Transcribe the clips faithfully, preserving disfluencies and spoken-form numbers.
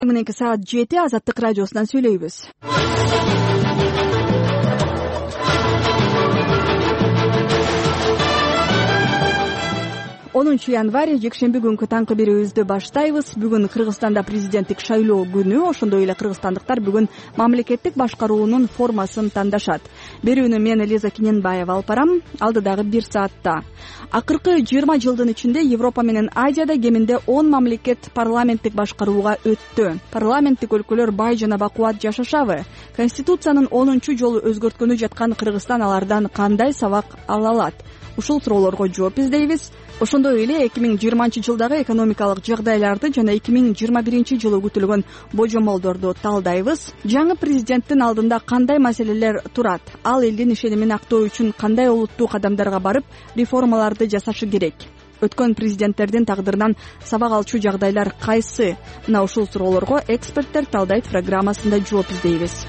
Мененки саат жети Азаттык радиосунан сүйлөйбүз. онунчу январь жекшемби күнкү таңкы берүүбүздү баштайбыз. Бүгүн Кыргызстанда президенттик шайлоо күнү. Ошондой эле кыргызстандыктар бүгүн мамлекеттик башкаруунун формасын тандашат. Берүүнү мен Элиза Киненбаева алып барам. Алдыдагы бир саатта. Акыркы жыйырма жылдын ичинде Европа менен Азияда кеминде он мамлекет парламенттик башкарууга өттү. Парламенттик өлкөлөр бай жана бакубат жашашабы? Конституциянын онунчу жолу өзгөрткөнү жаткан Кыргызстан алардан кандай сабак ала алат? Ушул суроолорго жооп издейбиз. Ошондой эле эки миң жыйырманчы жылдагы экономикалык жагдайларды жана эки миң жыйырма биринчи жылы күтүлгөн божомолдорду талдайбыз. Жаңы президенттин алдында кандай маселелер турат? Ал элдин ишенимин актоо үчүн кандай олуттуу кадамдарга барып, реформаларды жасашы керек? Өткөн президенттердин тагдырынан сабак алчу жагдайлар кайсы? Мына ушул суроолорго эксперттер талдайт программасында жооп издейбиз.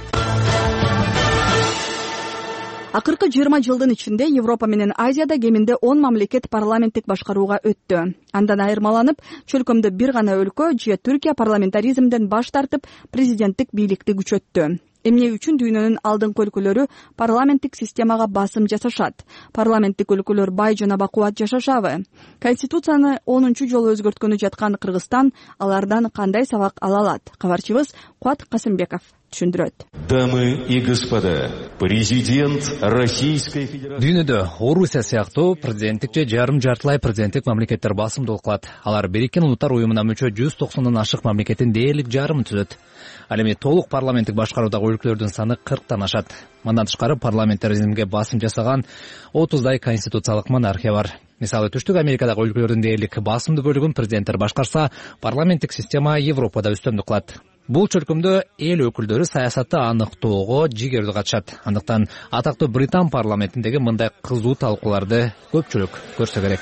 Акыркы жыйырма жылдын ичинде Европа менен Азияда кеминде он мамлекет парламенттик башкарууга өттү. Андан айырмаланып, чөлкөмдө бир гана өлкө же Түркия парламентаризмден баш тартып, президенттик бийликти күчөттү. Эмне үчүн дүйнөнүн алдыңкы өлкөлөрү парламенттик системага басым жасашат? Парламенттик өлкөлөр бай жана бакубат жашашабы? Конституцияны онунчу жолу өзгөрткөнү жаткан Кыргызстан алардан кандай сабак ала алат? Кабарчыбыз Куат Касымбеков түшүндүрөт. Дамы и господа, президент Российской Федерации. Дүйнөдө Орусия сыяктуу президенттик же жарым жартылай президенттик мамлекеттер басымдуулук кылат. Алар Бириккен Улуттар уюмуна мүчө жүз токсондон ашык мамлекеттин дээрлик жарымын түзөт. Ал эми толук парламенттик башкаруудагы өлкөлөрдүн саны кырктан ашат. Мындан тышкары парламентаризмге басым жасаган отуздай конституциялык монархия бар. Мисалы Түштүк Америкадагы өлкөлөрдүн дээрлик басымдуу бөлүгүн президенттер башкарса, парламенттик система Европада үстөмдүк кылат. Бул чөлкөмдө эл өкүлдөрү саясатты аныктоого жигердүү катышат. Андыктан атактуу Британ парламентиндеги мындай кызуу талкууларды көпчүлүк көрсө керек.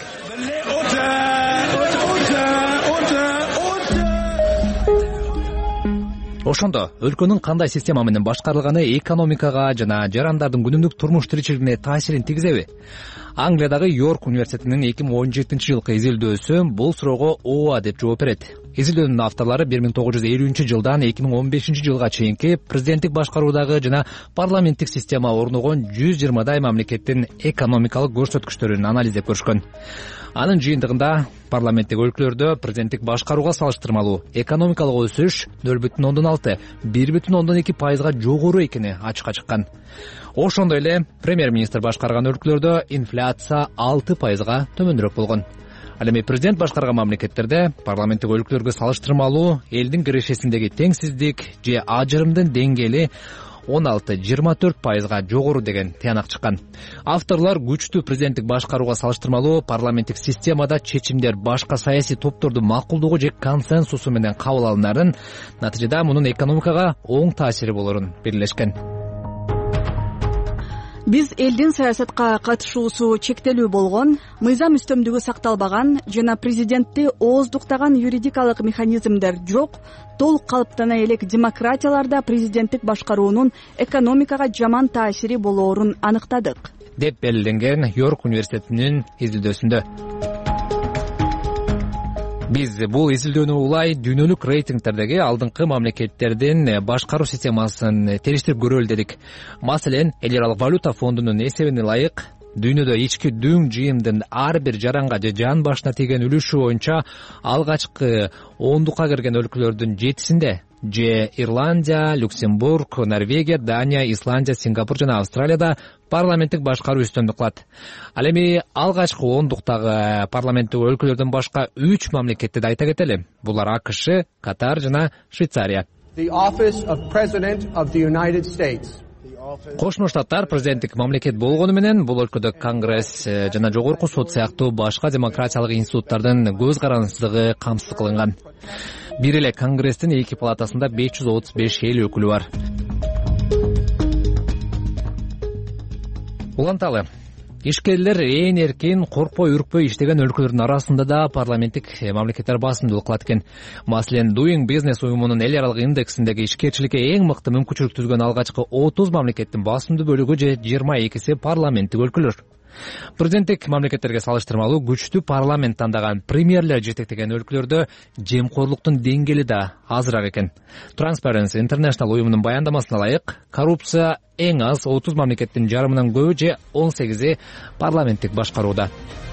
Ошондо өлкөнүн кандай система менен башкарылганы экономикага жана жарандардын күнүмдүк турмуш тиричилигине таасирин тийгизеби? Англиядагы Йорк университетинин эки миң он жетинчи жылкы изилдөөсү бул суроого ооба деп жооп берет. Изилдөөнүн авторлары бир миң тогуз жүз элүүнчү жылдан эки миң он бешинчи жылга чейинки президенттик башкаруудагы жана парламенттик система орногон жүз жыйырмадай мамлекеттин экономикалык көрсөткүчтөрүн анализдеп көрүшкөн. Анын жыйынтыгында парламенттик өлкөлөрдө президенттик башкарууга салыштырмалуу экономикалык өсүш нөл бүтүн ондон алты, бир бүтүн ондон эки пайызга жогору экени ачыкка чыккан. Ошондой эле премьер-министр башкарган өлкөлөрдө инфляция алты пайызга төмөнүрөөк болгон. Ал эми президент башкарган мамлекеттерде парламенттик өлкөлөргө салыштырмалуу элдин кирешесиндеги теңсиздик же ажырымдын деңгээли он алты жыйырма төрт пайызга жогору деген тыянак чыккан. Авторлор күчтүү президенттик башкарууга салыштырмалуу парламенттик системада чечимдер башка саясий топтордун макулдугу же консенсусу менен кабыл алынарын, натыйжада мунун экономикага оң таасири болорун белгилешкен. Биз элдин саясатка катышуусу чектелүү болгон, мыйзам үстөмдүгү сакталбаган жана президентти ооздуктаган юридикалык механизмдер жок, толук калыптана элек демократияларда президенттик башкаруунун экономикага жаман таасири болоорун аныктадык, деп белгиленген Йорк университетинин изилдөөсүндө. Биз бул изилдөөнү улай дүйнөлүк рейтингтердеги алдыңкы мамлекеттердин башкаруу системасын териштирип көрөлү дедик. Маселен, эл аралык валюта фондунун эсебине ылайык дүйнөдө ички дүң жыйымдын ар бир жаранга же жан башына тийген үлүшү боюнча алгачкы ондукка кирген өлкөлөрдүн жетисинде же Ирландия, Люксембург, Норвегия, Дания, Исландия, Сингапур жана Австралияда парламенттик башкаруу үстөмдүк кылат. Ал эми алгачкы ондуктагы парламенттик өлкөлөрдөн башка үч мамлекетти да айта кетели. Булар АКШ, Катар жана Швейцария. Кошмо Штаттар президенттик мамлекет болгону менен бул өлкөдө Конгресс жана жогорку сот сыяктуу башка демократиялык институттардын көз карандысыздыгы камсыз кылынган. Бир эле Конгресстин эки палатасында беш жүз отуз беш эл өкүлү бар. Уланталы. Ишкерлер ээн эркин, коркпой, үркпөй иштеген өлкөлөрдүн арасында да парламенттик мамлекеттер басымдуулук кылат экен. Маселен, Doing Business уюмунун эл аралык индексиндеги ишкерчиликке эң мыкты мүмкүнчүлүк түзгөн алгачкы отуз мамлекеттин басымдуу бөлүгү же жыйырма экиси парламенттик өлкөлөр. Президенттик мамлекеттерге салыштырмалуу күчтүү парламент тандаган премьерлер жетектеген өлкөлөрдө жемкорлуктун деңгээли да азыраак экен. Transparency International уюмунун баяндамасына ылайык, коррупция эң аз отуз мамлекеттин жарымынан көбү же он сегизи парламенттик башкарууда.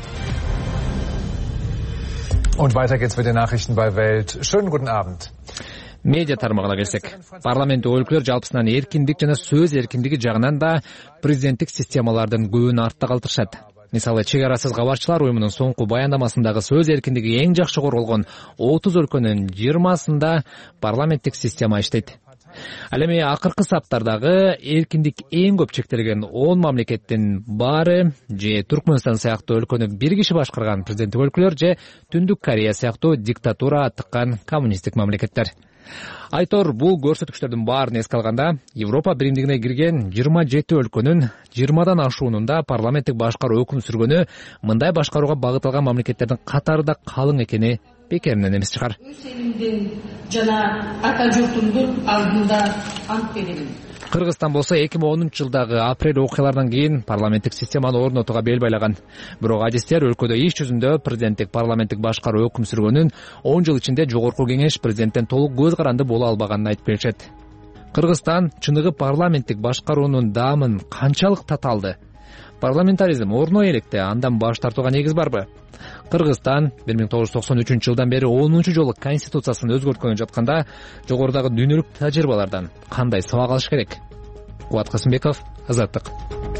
Und weiter geht's mit den Nachrichten bei Welt. Schönen guten Abend. Медиа тармагына келсек, парламенттик өлкөлөр жалпысынан эркиндик жана сөз эркиндиги жагынан да президенттик системалардын көбүн артта калтырышат. Мисалы, чек арасыз кабарчылар уюмунун соңку баяндамасындагы сөз эркиндиги эң жакшы корголгон отуз өлкөнүн жыйырмасында парламенттик система иштейт. Ал эми акыркы саптардагы эркиндик эң көп чектелген он мамлекеттин баары же Түркмөнстан сыяктуу өлкөнү бир киши башкарган президенттик өлкөлөр же Түндүк Корея сыяктуу диктатура тыккан коммунисттик мамлекеттер. Айтор, бул көрсөткүчтөрдүн баарын эске алганда, Европа биримдигине кирген жыйырма жети өлкөнүн жыйырмадан ашуунун да парламенттик башкаруу өкүм сүргөнү мындай башкарууга багытталган мамлекеттердин катары да калың экени бекеринен эмес чыгар. Жана ата журтумдун алдында ант беремин. Кыргызстан болсо эки миң онунчу жылдагы апрель окуяларынан кийин парламенттик системаны орнотууга бел байлаган. Бирок адистер өлкөдө иш жүзүндө президенттик парламенттик башкаруу өкүм сүргөнүн он жыл ичинде жогорку кеңеш президенттен толук көз каранды боло албаганын айтып келишет. Кыргызстан чыныгы парламенттик башкаруунун даамын канчалык таталды? Парламентаризм орно электе, андан баш тартууга негиз барбы? Кыргызстан бир миң тогуз жүз токсон үчүнчү жылдан бери онунчу жолу конституциясын өзгөрткөнү жатканда, жогорудагы дүйнөлүк тажрыйбалардан кандай сабак алыш керек? Кубат Касымбеков, Азаттык.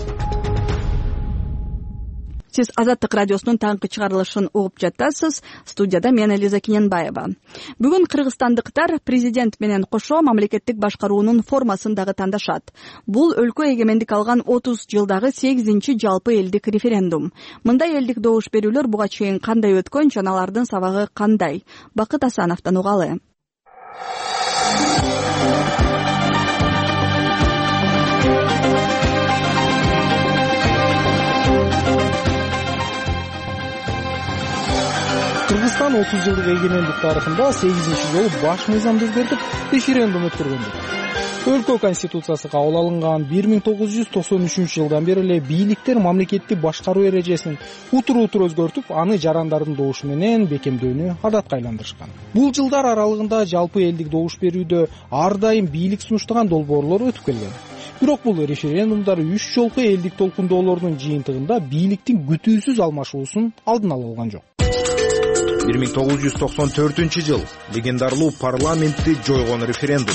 Сиз Азаттык радиосунун таңкы чыгарылышын угуп жатасыз. Студияда мен Лиза Киненбаева. Бүгүн кыргызстандыктар президент менен кошо мамлекеттик башкаруунун формасын дагы тандашат. Бул өлкө эгемендик алган отуз жылдагы сегизинчи жалпы элдик референдум. Мындай элдик добуш берүүлөр буга чейин кандай өткөн, жана алардын сабагы кандай? Бакыт Асановдон угалы. Кыргызстан отуз жылдык эгемендик тарыхында сегизинчи жолу баш мыйзамды өзгөртүп, референдум өткөргөндү. Өлкө конституциясы кабыл алынган бир миң тогуз жүз токсон үчүнчү жылдан бери эле бийликтер мамлекеттик башкаруу эрежесин утур-утур өзгөртүп, аны жарандардын добушу менен бекемдөөнү адатка айландырышкан. Бул жылдар аралыгында жалпы элдик добуш берүүдө ар дайым бийлик сунуштаган долбоорлор өтүп келген. Бирок бул референдумдар үч жолку элдик толкундоолордун жыйынтыгында бийликтин күтүүсүз алмашуусун алдын ала алган жок. бир миң тогуз жүз токсон төртүнчү жыл легендарлуу парламентти жойгон референдум.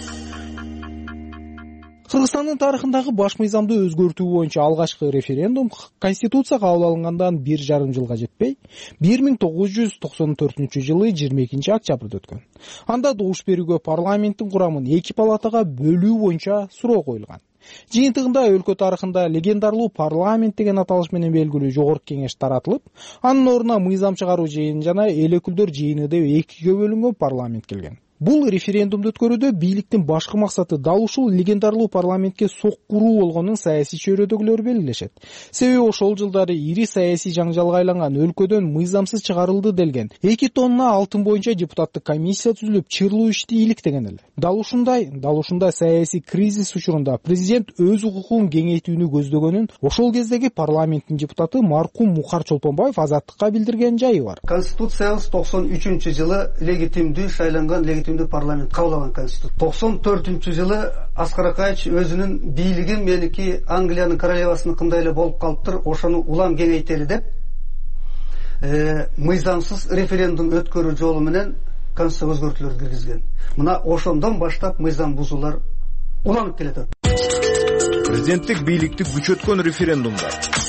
Кыргызстандын тарыхындагы баш мыйзамды өзгөртүү боюнча алгачкы референдум конституция кабыл алынгандан бир жарым жылга жетпей, бир миң тогуз жүз токсон төртүнчү жылы жыйырма экинчи октябрда өткөн. Анда добуш берүүгө парламенттин курамын эки палатага бөлүү боюнча суроо коюлган. Жыйынтыгында өлкө тарыхында легендарлуу парламент деген аталыш менен белгилүү жогорку кеңеш таратылып, анын ордуна мыйзам чыгаруу жыйыны жана эл өкүлдөр жыйыны деп экиге бөлүнгөн парламент келген. Бул референдумду өткөрүүдө бийликтин башкы максаты дал ушул легендарлуу парламентке соккуруу болгонун саясий чөйрөдөгүлөр белгилешет. Себеби ошол жылдары ири саясий жаңжалга айланган өлкөдөн мыйзамсыз чыгарылды делген эки тонна алтын боюнча депутаттык комиссия түзүлүп, чырлуу ишти иликтеген эле. Дал ушундай, дал ушундай саясий кризис учурунда президент өз укугун кеңейтүүнү көздөгөнүн ошол кездеги парламенттин депутаты маркум Мухар Чолпонбаев Азаттыкка билдирген жайы бар. Конституциябыз токсон үчүнчү жылы легитимдүү шайланган легитимдүү парламент кабыл алган конституция. токсон төртүнчү жылы Аскар Акаевич өзүнүн бийлигин меники Англиянын королевасыныкындай эле болуп калыптыр, ошону улам кеңейтели деп э, мыйзамсыз референдум өткөрүү жолу менен конституция өзгөртүүлөрдү киргизген. Мына ошондон баштап мыйзам бузуулар уланып келатат. Президенттик бийликти күчөткөн референдумдар.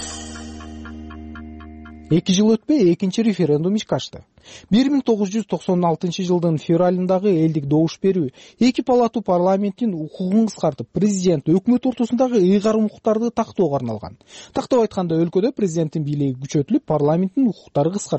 эки жыл өтпөй экинчи референдум ишке ашты. бир миң тогуз жүз токсон алтынчы жылдын февралындагы элдик добуш берүү эки палатуу парламенттин укугун кыскартып, президент өкмөт ортосундагы ыйгарым укуктарды тактоого арналган. Тактап айтканда, өлкөдө президенттин бийлиги күчөтүлүп, парламенттин укуктары кыскарган.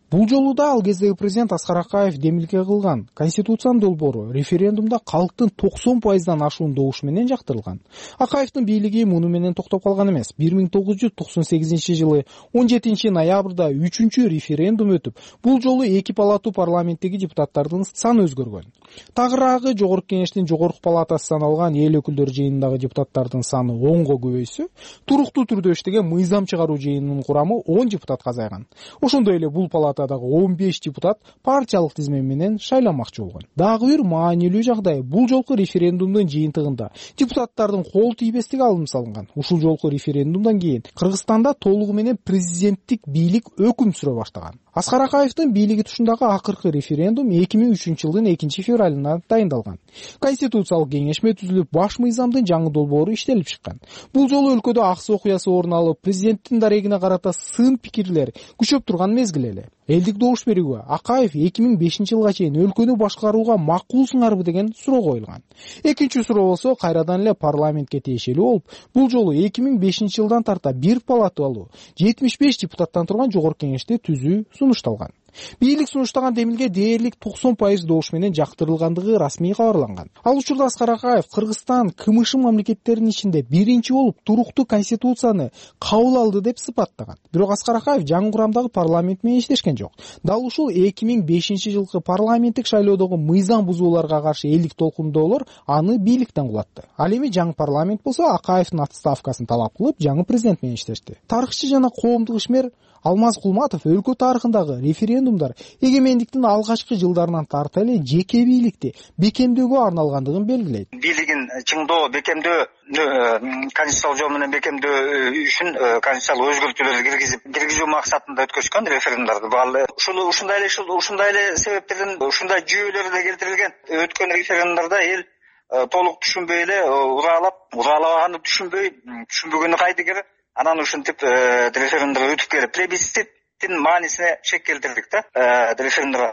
Бул жолу да ал кездеги президент Аскар Акаев демилге кылган конституциянын долбоору референдумда калктын токсон пайыздан ашуун добуш менен жактырылган. Акаевдин бийлиги муну менен токтоп калган эмес. бир миң тогуз жүз токсон сегизинчи жылы он жетинчи ноябрда үчүнчү референдум өтүп, бул жолу эки палатуу парламенттеги депутаттардын саны өзгөргөн. Тагыраагы жогорку кеңештин жогорку палатасы саналган эл өкүлдөр жыйынындагы депутаттардын саны онго көбөйсө, туруктуу түрдө иштеген мыйзам чыгаруу жыйынынын курамы он депутатка азайган. Ошондой эле бул палатадагы он беш депутат партиялык тизме менен шайланмакчы болгон. Дагы бир маанилүү жагдай, бул жолку референдумдун жыйынтыгында депутаттардын кол тийбестиги алым салынган. Ушул жолку референдумдан кийин Кыргызстанда толугу менен президенттик бийлик өкүм сүрө баштаган. Аскар Акаевдин бийлиги тушундагы акыркы референдум эки миң үчүнчү жылдын экинчи февралында дайындалган. Конституциялык кеңешме түзүлүп, баш мыйзамдын жаңы долбоору иштелип чыккан. Бул жолу өлкөдө аксы окуясы орун алып, президенттин дарегине карата сын пикирлер күчөп турган мезгил эле. Элдик добуш берүүгө Акаев эки миң бешинчи жылга чейин өлкөнү башкарууга макулсуңарбы деген суроо коюлган. Экинчи суроо болсо кайрадан эле парламентке тиешелүү болуп, бул жолу эки миң бешинчи жылдан тарта бир палаталуу жетимиш беш депутаттан турган жогорку кеңешти түзүү сунушталган. Бийлик сунуштаган демилге дээрлик токсон пайыз добуш менен жактырылгандыгы расмий кабарланган. Ал учурда Аскар Акаев Кыргызстан КМШ мамлекеттеринин ичинде биринчи болуп туруктуу конституцияны кабыл алды деп сыпаттаган. Бирок Аскар Акаев жаңы курамдагы парламент менен иштешкен жок. Дал ушул эки миң бешинчи жылкы парламенттик шайлоодогу мыйзам бузууларга каршы элдик толкундоолор аны бийликтен кулатты. Ал эми жаңы парламент болсо Акаевдин отставкасын талап кылып, жаңы президент менен иштешти. Тарыхчы жана коомдук ишмер Алмаз Кулматов өлкө тарыхындагы референдумдар эгемендиктин алгачкы жылдарынан тарта эле жеке бийликти бекемдөөгө арналгандыгын белгилейт. Бийлигин чыңдоо, бекемдөө, конституциялык жол менен бекемдөө үчүн конституциялык өзгөртүүлөрдү киргизип, киргизүү максатында өткөзгөн референдумдарды. Бул ушул ушундай эле ушундай эле себептерден ушундай жүйөлөр да келтирилген. Өткөн референдумдарда эл толук түшүнбөй эле ураалап, урaalабаганды түшүнбөй, түшүнбөгөнү кайдыгер анан ушинтип референдумга өтүп келип, плебисциттин маанисине шек келтирдик да референдумга.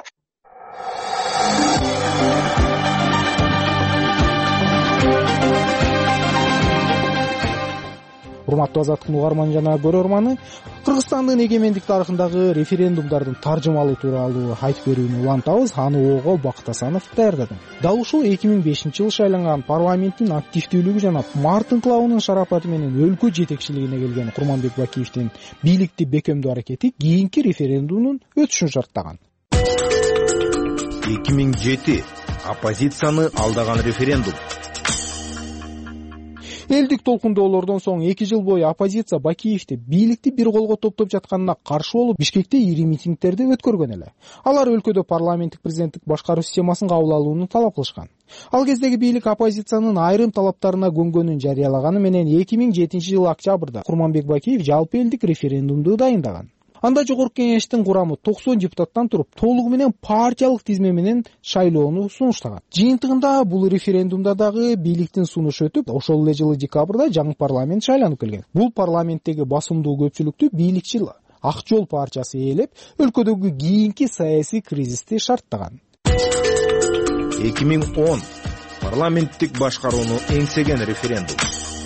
Урматтуу Азаттыктын угарманы жана көрөрманы, Кыргызстандын эгемендик тарыхындагы референдумдардын таржымалы тууралуу айтып берүүнү улантабыз. Аны Ого Бакыт Асанов даярдады. Дал ушул эки миң бешинчи жылы шайланган парламенттин активдүүлүгү жана Март инкылабынын шарапаты менен өлкө жетекчилигине келген Курманбек Бакиевдин бийликти бекемдөө аракети кийинки референдумдун өтүшүн шарттаган. эки миң жети оппозицияны алдаган референдум. Элдик толкундоолордон соң эки жыл бою оппозиция Бакиевди бийликти бир колго топтоп жатканына каршы болуп, Бишкекте ири митингдерди өткөргөн эле. Алар өлкөдө парламенттик президенттик башкаруу системасын кабыл алууну талап кылышкан. Ал кездеги бийлик оппозициянын айрым талаптарына көнгөнүн жарыялаганы менен эки миң жетинчи жылы октябрда Курманбек Бакиев жалпы элдик референдумду дайындаган. Анда жогорку кеңештин курамы токсон депутаттан туруп, толугу менен партиялык тизме менен шайлоону сунуштаган. Жыйынтыгында бул референдумда дагы бийликтин сунушу өтүп, ошол эле жылы декабрда жаңы парламент шайланып келген. Бул парламенттеги басымдуу көпчүлүктү бийликчил Ак жол партиясы ээлеп, өлкөдөгү кийинки саясий кризисти шарттаган. эки миң он парламенттик башкарууну эңсеген референдум.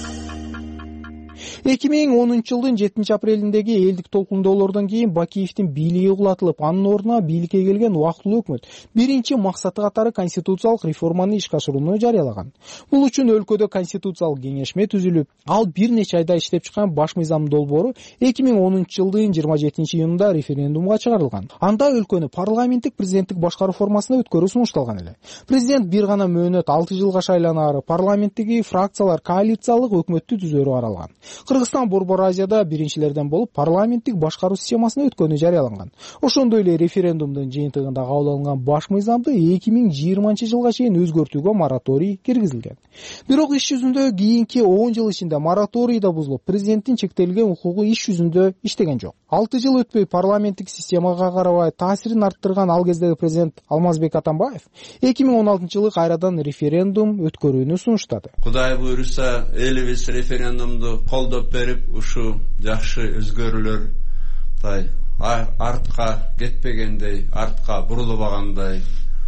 эки миң онунчу жылдын жетинчи апрелиндеги элдик толкундоолордон кийин Бакиевдин бийлиги кулатылып, анын ордуна бийликке келген убактылуу өкмөт биринчи максаты катары конституциялык реформаны ишке ашырууну жарыялаган. Бул үчүн өлкөдө конституциялык кеңешме түзүлүп, ал бир нече айда иштеп чыккан баш мыйзам долбоору эки миң онунчу жылдын жыйырма жетинчи июнунда референдумга чыгарылган. Анда өлкөнү парламенттик президенттик башкаруу формасына өткөрүү сунушталган эле. Президент бир гана мөөнөт алты жылга шайланаары парламенттеги фракциялар коалициялык өкмөттү түзөрү каралган. Кыргызстан Борбор Азияда биринчилерден болуп парламенттик башкаруу системасына өткөнү жарыяланган. Ошондой эле референдумдун жыйынтыгында кабыл алынган баш мыйзамды эки миң жыйырманчы жылга чейин өзгөртүүгө мораторий киргизилген. Бирок иш жүзүндө кийинки он жыл ичинде мораторий да бузулуп, президенттин чектелген укугу иш жүзүндө иштеген жок. алты жыл өтпөй парламенттик системага карабай таасирин арттырган ал кездеги президент Алмазбек Атамбаев эки миң он алтынчы жылы кайрадан референдум өткөрүүнү сунуштады. Кудай буйруса, элибиз референдумду колдоп берип, ушу жакшы өзгөрүүлөр артка кетпегендей, артка бурулбагандай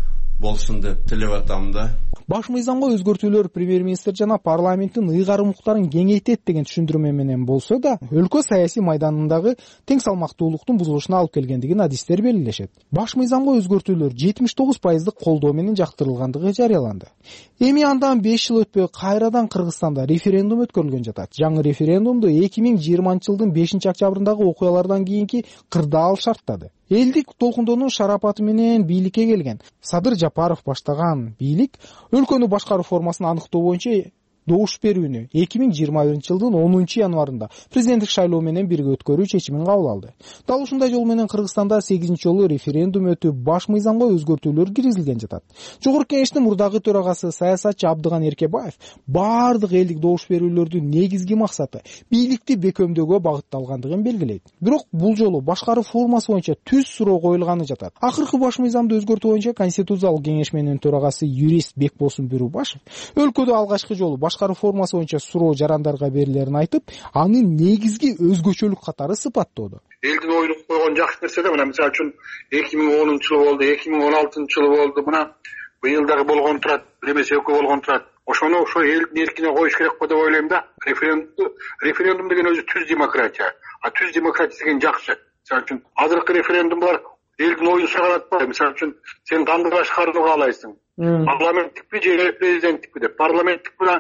болсун деп тилеп атам да. Баш мыйзамга өзгөртүүлөр премьер-министр жана парламенттин ыйгарым укуктарын кеңейтет деген түшүндүрмө менен болсо да, өлкө саясий майданындагы тең салмактуулуктун бузулушуна алып келгендигин адистер белгилешет. Баш мыйзамга өзгөртүүлөр жетимиш тогуз пайыздык колдоо менен жактырылгандыгы жарыяланды. Эми андан беш жыл өтпөй кайрадан Кыргызстанда референдум өткөрүлгөн жатат. Жаңы референдумду эки миң жыйырманчы жылдын бешинчи октябрындагы окуялардан кийинки кырдаал шарттады. Элдик толкундоонун шарапаты менен бийликке келген Садыр Жапаров баштаган бийлик өлкөнү башкаруу формасын аныктоо боюнча добуш берүүнү эки миң жыйырма биринчи жылдын онунчу январында президенттик шайлоо менен бирге өткөрүү чечимин кабыл алды. Дал ушундай жол менен Кыргызстанда сегизинчи жолу референдум өтүп, баш мыйзамга өзгөртүүлөр киргизилген жатат. Жогорку кеңештин мурдагы төрагасы саясатчы Абдыган Эркебаев баардык элдик добуш берүүлөрдүн негизги максаты бийликти бекемдөөгө багытталгандыгын белгилейт. Бирок бул жолу башкаруу формасы боюнча түз суроо коюлганы жатат. Акыркы баш мыйзамды өзгөртүү боюнча Конституциялык кеңеш менен төрагасы юрист Бекболсун Бирубашев өлкөдө алгачкы жолу башкаруу формасы боюнча суроо жарандарга берилерин айтып, аны негизги өзгөчөлүк катары сыпаттоодо. Элдин ойлуп койгон жакшы нерсе да, мына мисалы үчүн эки миң онунчу жыл болду, эки миң он алтынчы жыл болду, мына быйыл дагы болгон турат, бир эмесе экөө болгон турат. Ошону ошо элдин эркине коюш керек го деп ойлойм да. Референдум референдум деген өзү түз демократия. А түз демократия деген жакшы. Мисалы үчүн азыркы референдумдар элдин оюн сураган атпайбы. Мисалы үчүн сен кандай башкарууну каалайсың? Парламенттикпи же президенттикпи деп. Парламенттик менен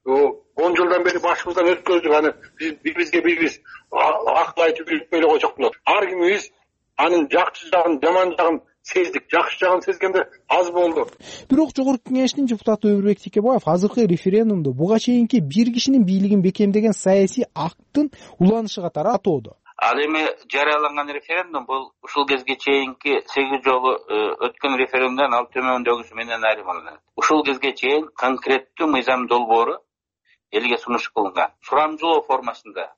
он жылдан бери башыбыздан өткөздүк, аны бирибизге бирибиз акыл айтып үйрөтпөй эле койсок болот. Ар кимибиз анын жакшы жагын, жаман жагын сездик. Жакшы жагын сезгендер аз болду. Бирок жогорку кеңештин депутаты Өмүрбек Текебаев азыркы референдумду буга чейинки бир кишинин бийлигин бекемдеген саясий акттын уланышы катары атоодо. Ал эми жарыяланган референдум бул ушул кезге чейинки сегиз жолу өткөн референдумдан ал төмөндөгүсү менен айырмаланат. Ушул кезге чейин конкреттүү мыйзам долбоору элге сунуш кылынган. Сурамжылоо формасында,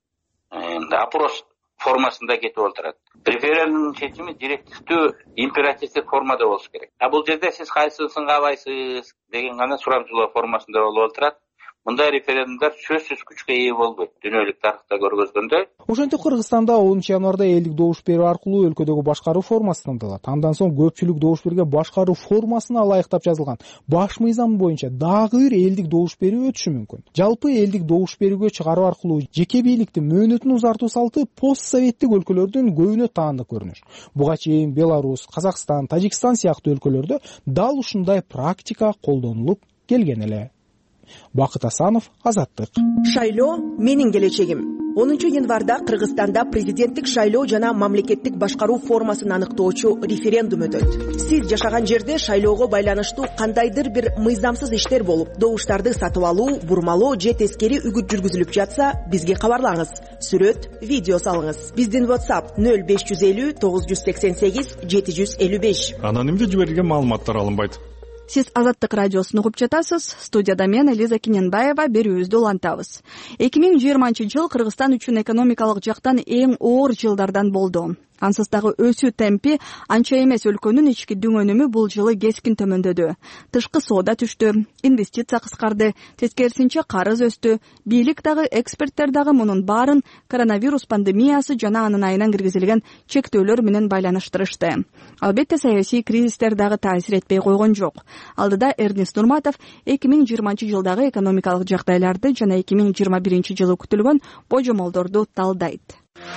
опрос формасында кетип отурат. Референдумдун чечими директивдүү, императивдик формада болуш керек. А бул жерде сиз кайсысын каалайсыз деген гана сурамжылоо формасында болуп отурат. Мындай референдумдар сөзсүз күчкө ээ болбойт, дүйнөлүк тарыхта көргөзгөндөй. Ошентип Кыргызстанда онунчу январда элдик добуш берүү аркылуу өлкөдөгү башкаруу формасы тандалат. Андан соң көпчүлүк добуш берген башкаруу формасына ылайыктап жазылган баш мыйзам боюнча дагы бир элдик добуш берүү өтүшү мүмкүн. Жалпы элдик добуш берүүгө чыгаруу аркылуу жеке бийликтин мөөнөтүн узартуу салты постсоветтик өлкөлөрдүн көбүнө таандык көрүнүш. Буга чейин Беларусь, Казакстан, Тажикстан сыяктуу өлкөлөрдө дал ушундай практика колдонулуп келген эле. Бакыт Асанов, Азаттык. Шайлоо менин келечегим. онунчу январда Кыргызстанда президенттик шайлоо жана мамлекеттик башкаруу формасын аныктоочу референдум өтөт. Сиз жашаган жерде шайлоого байланыштуу кандайдыр бир мыйзамсыз иштер болуп, добуштарды сатып алуу, бурмалоо же тескери үгүт жүргүзүлүп жатса, бизге кабарлаңыз. Сүрөт, видео салыңыз. Биздин WhatsApp нөл беш жүз элүү тогуз жүз сексен сегиз жети жүз элүү беш. Анонимдүү жиберилген маалыматтар алынбайт. Сиз Азаттык радиосун угуп жатасыз. Студияда мен Элиза Киненбаева берүүбүздү улантабыз. эки миң жыйырманчы жыл Кыргызстан үчүн экономикалык жактан эң оор жылдардан болду. Ансыз дагы өсүү темпи анча эмес, өлкөнүн ички дүңөнүмү бул жылы кескин төмөндөдү. Тышкы соода түштү, инвестиция кыскарды, тескерисинче карыз өстү. Бийлик дагы, эксперттер дагы мунун баарын коронавирус пандемиясы жана анын айынан киргизилген чектөөлөр менен байланыштырышты. Албетте саясий кризистер дагы таасир этпей койгон жок. Алдыда Эрнест Нурматов эки миң жыйырманчы жылдагы экономикалык жагдайларды жана эки миң жыйырма биринчи жылы күтүлгөн божомолдорду талдайт.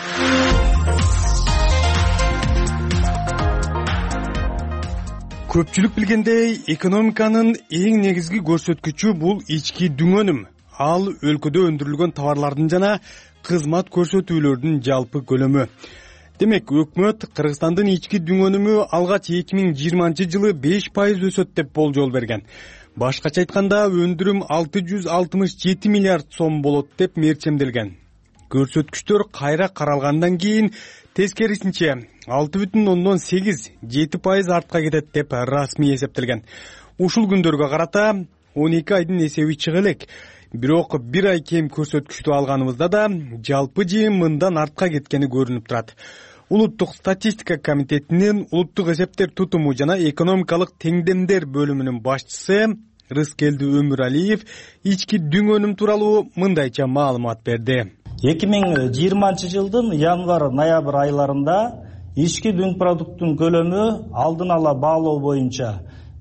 Көпчүлүк билгендей, экономиканын эң негизги көрсөткүчү бул ички дүңөнүм. Ал өлкөдө өндүрүлгөн товарлардын жана кызмат көрсөтүүлөрдүн жалпы көлөмү. Демек, өкмөт Кыргызстандын ички дүңөнүмү алгач эки миң жыйырманчы жылы беш пайыз өсөт деп болжол берген. Башкача айтканда, өндүрүм алты жүз алтымыш жети миллиард сом болот деп мерчемделген. Көрсөткүчтөр кайра каралгандан кийин тескерисинче алты бүтүн ондон сегиз жети пайыз артка кетет деп расмий эсептелген. Ушул күндөргө карата он эки айдын эсеби чыга элек. Бирок бир ай кем көрсөткүчтү алганыбызда да жалпы жыйын мындан артка кеткени көрүнүп турат. Улуттук статистика комитетинин улуттук эсептер тутуму жана экономикалык теңдемдер бөлүмүнүн башчысы Рыскелди Өмүралиев ички дүңөнүм тууралуу мындайча маалымат берди. эки миң жыйырманчы жылдын январь-ноябрь айларында ички дүң продукттун көлөмү алдын ала баалоо боюнча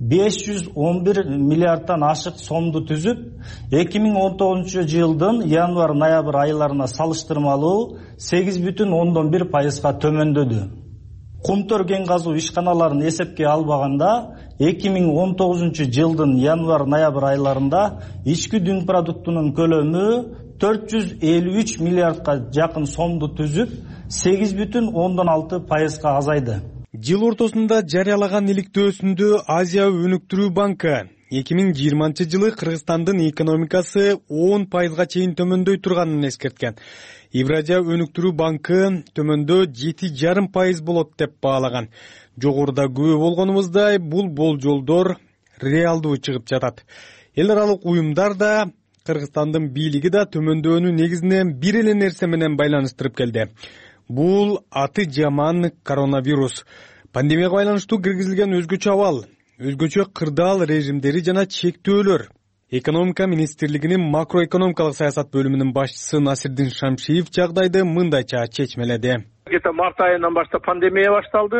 беш жүз он бир миллиардтан ашык сомду түзүп, эки миң он тогузунчу жылдын январь ноябрь айларына салыштырмалуу сегиз бүтүн ондон бир пайызга төмөндөдү. Кумтөр кен казуу ишканаларын эсепке албаганда, эки миң он тогузунчу жылдын январь ноябрь айларында ички дүң продуктунун көлөмү төрт жүз элүү үч миллиардка жакын сомду түзүп, сегиз бүтүн ондон алты пайызга азайды. Жыл ортосунда жарыялаган иликтөөсүндө Азия өнүктүрүү банкы эки миң жыйырманчы жылы Кыргызстандын экономикасы он пайызга чейин төмөндөй турганын эскерткен. Евразия өнүктүрүү банкы төмөндөө жети жарым пайыз болот деп баалаган. Жогоруда күбө болгонубуздай, бул болжолдор реалдуу чыгып жатат. Эл аралык уюмдар да, Кыргызстандын бийлиги да төмөндөөнү негизинен бир эле нерсе менен байланыштырып келди. Бул аты жаман коронавирус. Пандемияга байланыштуу киргизилген өзгөчө абал, өзгөчө кырдаал режимдери жана чектөөлөр. Экономика министрлигинин макроэкономикалык саясат бөлүмүнүн башчысы Насирдин Шамшиев жагдайды мындайча чечмеледи. Где-то март айынан баштап пандемия башталды.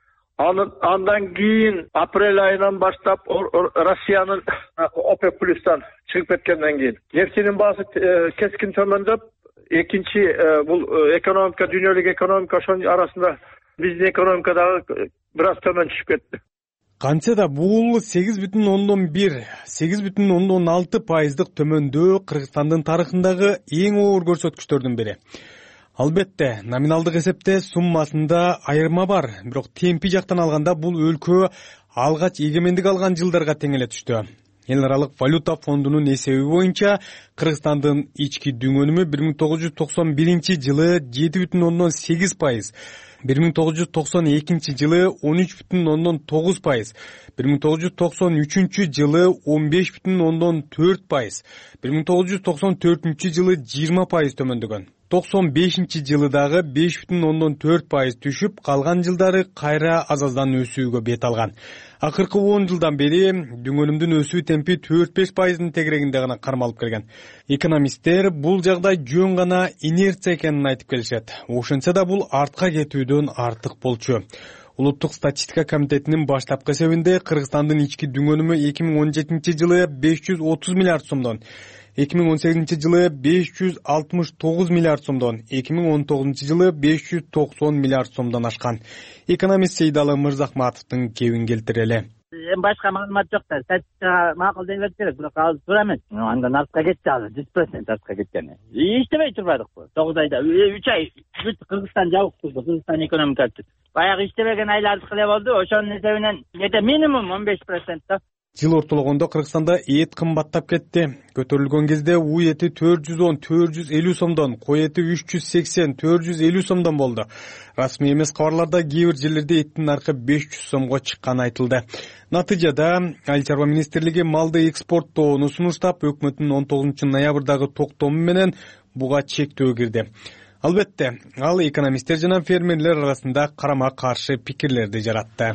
Андан кийин апрель айынан баштап Россиянын ОПЕК плюстан чыгып кеткенден кийин нефтинин баасы кескин төмөндөп, экинчи бул экономика, дүйнөлүк экономика ошонун арасында биздин экономика дагы бир аз төмөн түшүп кетти. Кантсе да бул сегиз бүтүн ондон бир, сегиз бүтүн ондон алты пайыздык төмөндөө Кыргызстандын тарыхындагы эң оор көрсөткүчтөрдүн бири. Албетте, номиналдык эсепте суммасында айырма бар, бирок темпи жактан алганда бул өлкө алгач эгемендик алган жылдарга тең эле түштү. Эл аралык валюта фондунун эсеби боюнча Кыргызстандын ички дүң өнүмү бир миң тогуз жүз токсон биринчи жылы жети бүтүн ондон сегиз пайыз, бир миң тогуз жүз токсон экинчи жылы он үч бүтүн ондон тогуз пайыз, бир миң тогуз жүз токсон үчүнчү жылы он беш бүтүн ондон төрт пайыз, бир миң тогуз жүз токсон төртүнчү жылы жыйырма пайыз төмөндөгөн. токсон бешинчи жылы дагы беш бүтүн ондон төрт пайыз түшүп, калган жылдары кайра аз-аздан өсүүгө бет алган. Акыркы он жылдан бери дүң өнүмдүн өсүү темпи төрт беш пайыздын тегерегинде гана кармалып келген. Экономисттер бул жагдай жөн гана инерция экенин айтып келишет. Ошентсе да бул артка кетүүдөн артык болчу. Улуттук статистика комитетинин баштапкы эсебинде Кыргызстандын ички дүң өнүмү эки миң он жетинчи жылы беш жүз отуз миллиард сомдон, эки миң он сегизинчи жылы беш жүз алтымыш тогуз миллиард сомдон, эки миң он тогузунчу жылы беш жүз токсон миллиард сомдон ашкан. Экономист Сейдалы Мырзахматовдун кебин келтирели. Эми башка маалымат жок да, статистика макул дей берсе керек, бирок азыр туура эмес. Андан артка кетти азыр, жүз процент артка кеткен. Иштебей турбадыкпы? тогуз айда, үч ай бүт Кыргызстан жабык турду, Кыргызстан экономикасы. Баягы иштебеген айлардыкы эле болду, ошонун эсебинен где-то минимум он беш процент да. Жыл ортологондо Кыргызстанда эт кымбаттап кетти. Көтөрүлгөн кезде у эти төрт жүз он төрт жүз элүү сомдон, кой эти үч жүз сексен төрт жүз элүү сомдон болду. Расмий эмес кабарларда кээ бир жерлерде эттин наркы беш жүз сомго чыкканы айтылды. Натыйжада Айыл чарба министрлиги малды экспорттоону сунуштап, өкмөттүн он тогузунчу ноябрдагы токтому менен буга чектөө кирди. Албетте, ал экономисттер жана фермерлер арасында карама каршы пикирлерди жаратты.